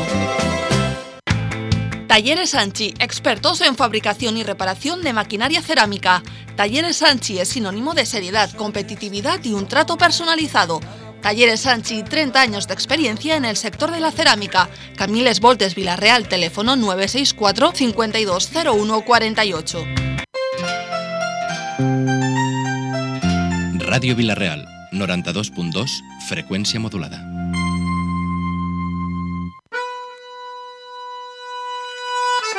Talleres Sanchi, expertos en fabricación y reparación de maquinaria cerámica. Talleres Sanchi es sinónimo de seriedad, competitividad y un trato personalizado. Talleres Sanchi, treinta años de experiencia en el sector de la cerámica. Camiles Voltes, Vilarreal, teléfono nueve seis cuatro, cinco dos cero uno cuatro ocho. Radio Vilarreal, noranta-dos punt dos, freqüència modulada.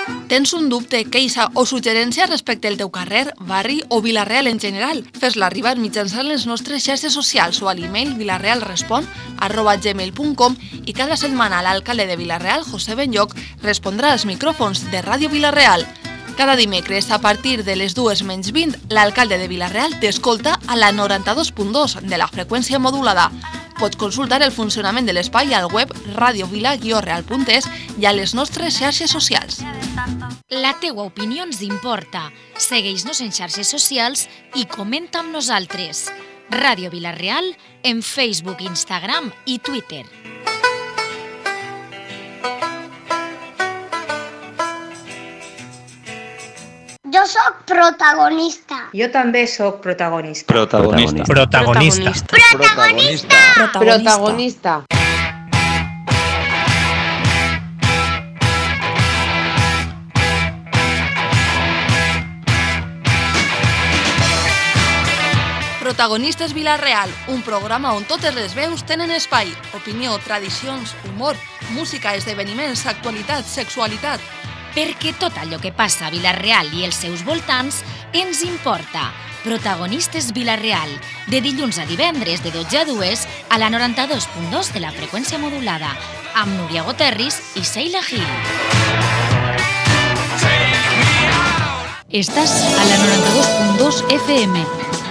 Tens un dubte, queixa o suggerència respecte al teu carrer, barri o Vila-real en general? Fes-la arribar mitjançant les nostres xarxes socials o a l'email vilarealrespon arroba gmail punt com i cada setmana l'alcalde de Vila-real, José Benlloc, respondrà als micròfons de Ràdio Vila-real. Cada dimecres, a partir de les dues menys vint, l'alcalde de Vila-real t'escolta a la noranta-dos punt dos de la freqüència modulada. Pots consultar el funcionament de l'espai al web radiovila guió real punt es i a les nostres xarxes socials. La teua opinió ens importa. Segueix-nos en xarxes socials i comenta amb nosaltres. Ràdio Vila-real en Facebook, Instagram i Twitter. Jo sóc protagonista. Jo també sóc protagonista. Protagonista. Protagonista. Protagonista. Protagonista. Protagonistes Vila-real, un programa on totes les veus tenen espai. Opinió, tradicions, humor, música, esdeveniments, actualitat, sexualitat. Perquè tot allò que passa a Vila-real i els seus voltants ens importa. Protagonistes Vila-real, de dilluns a divendres de dotze a dues a la noranta-dos punt dos de la freqüència modulada, amb Núria Goterris i Sheila Gil. Estàs a la noranta-dos punt dos F M.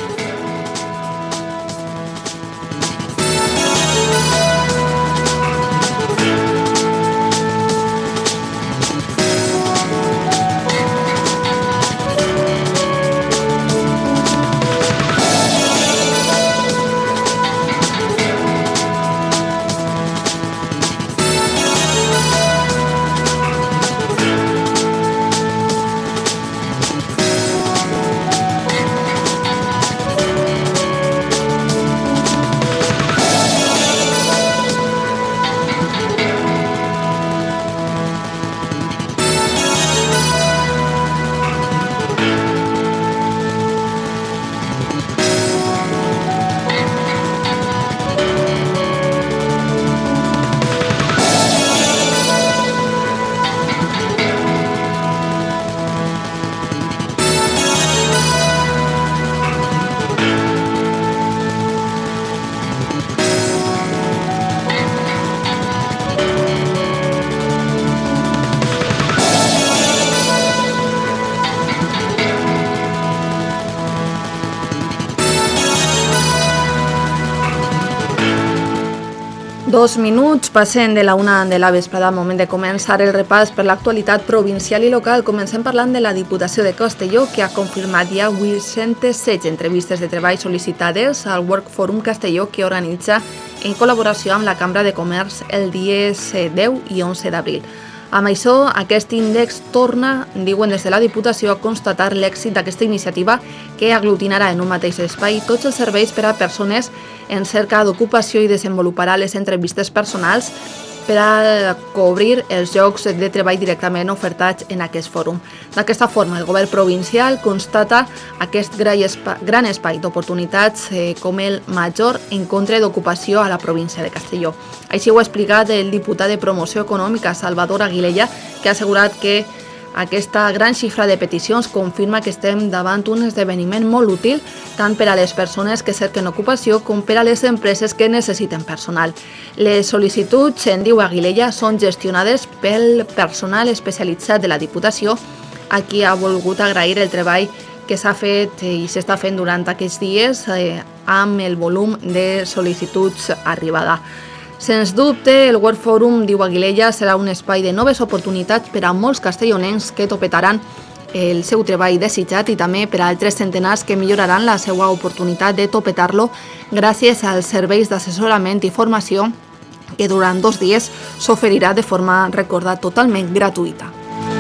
Dos minuts passen de la una de la vesprada, moment de començar el repàs per l'actualitat provincial i local. Comencem parlant de la Diputació de Castelló, que ha confirmat ja vuit-centes setze entrevistes de treball sol·licitades al Work Forum Castelló, que organitza en col·laboració amb la Cambra de Comerç el dies deu i onze d'abril. Amb això, aquest índex torna, diuen des de la Diputació, a constatar l'èxit d'aquesta iniciativa que aglutinarà en un mateix espai tots els serveis per a persones en cerca d'ocupació i desenvoluparà les entrevistes personals per a cobrir els llocs de treball directament ofertats en aquest fòrum. D'aquesta forma, el govern provincial constata aquest gran espai d'oportunitats com el major encontre d'ocupació a la província de Castelló. Així ho ha explicat el diputat de Promoció Econòmica, Salvador Aguilella, que ha assegurat que aquesta gran xifra de peticions confirma que estem davant un esdeveniment molt útil tant per a les persones que cerquen ocupació com per a les empreses que necessiten personal. Les sol·licituds, en diu Aguilella, són gestionades pel personal especialitzat de la Diputació, a qui ha volgut agrair el treball que s'ha fet i s'està fent durant aquests dies eh, amb el volum de sol·licituds arribada. Sens dubte, el Work Forum, diu Aguilella, serà un espai de noves oportunitats per a molts castellonencs que topetaran el seu treball desitjat i també per a altres centenars que milloraran la seva oportunitat de topetar-lo gràcies als serveis d'assessorament i formació que durant dos dies s'oferirà de forma, recordar, totalment gratuïta.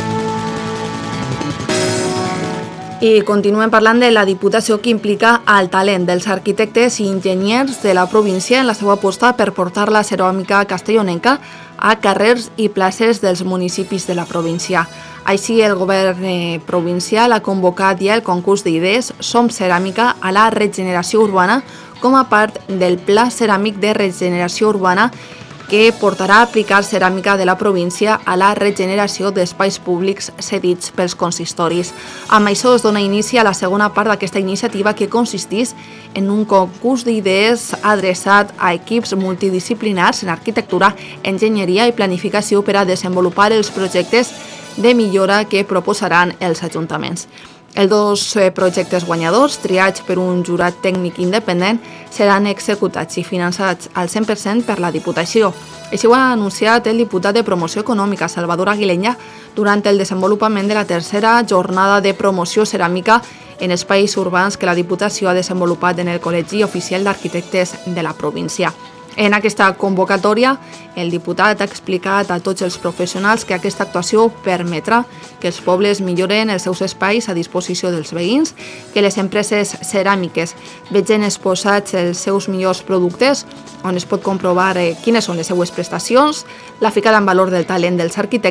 I continuem parlant de la Diputació, que implica el talent dels arquitectes i enginyers de la província en la seva aposta per portar la ceràmica castellonenca a carrers i places dels municipis de la província. Així, el govern provincial ha convocat ja el concurs d'idees Som Ceràmica a la regeneració urbana com a part del Pla Ceràmic de Regeneració Urbana que portarà a aplicar ceràmica de la província a la regeneració d'espais públics cedits pels consistoris. Amb això es dona inici a la segona part d'aquesta iniciativa, que consisteix en un concurs d'idees adreçat a equips multidisciplinars en arquitectura, enginyeria i planificació per a desenvolupar els projectes de millora que proposaran els ajuntaments. Els dos projectes guanyadors, triats per un jurat tècnic independent, seran executats i finançats al cent per cent per la Diputació. Així ho ha anunciat el diputat de Promoció Econòmica, Salvador Aguilenya, durant el desenvolupament de la tercera jornada de promoció ceràmica en espais urbans que la Diputació ha desenvolupat en el Col·legi Oficial d'Arquitectes de la província. En aquesta convocatòria, el diputat ha explicat a tots els professionals que aquesta actuació permetrà que els pobles milloren els seus espais a disposició dels veïns, que les empreses ceràmiques vegin exposats els seus millors productes, on es pot comprovar quines són les seues prestacions, la ficada en valor del talent dels arquitectes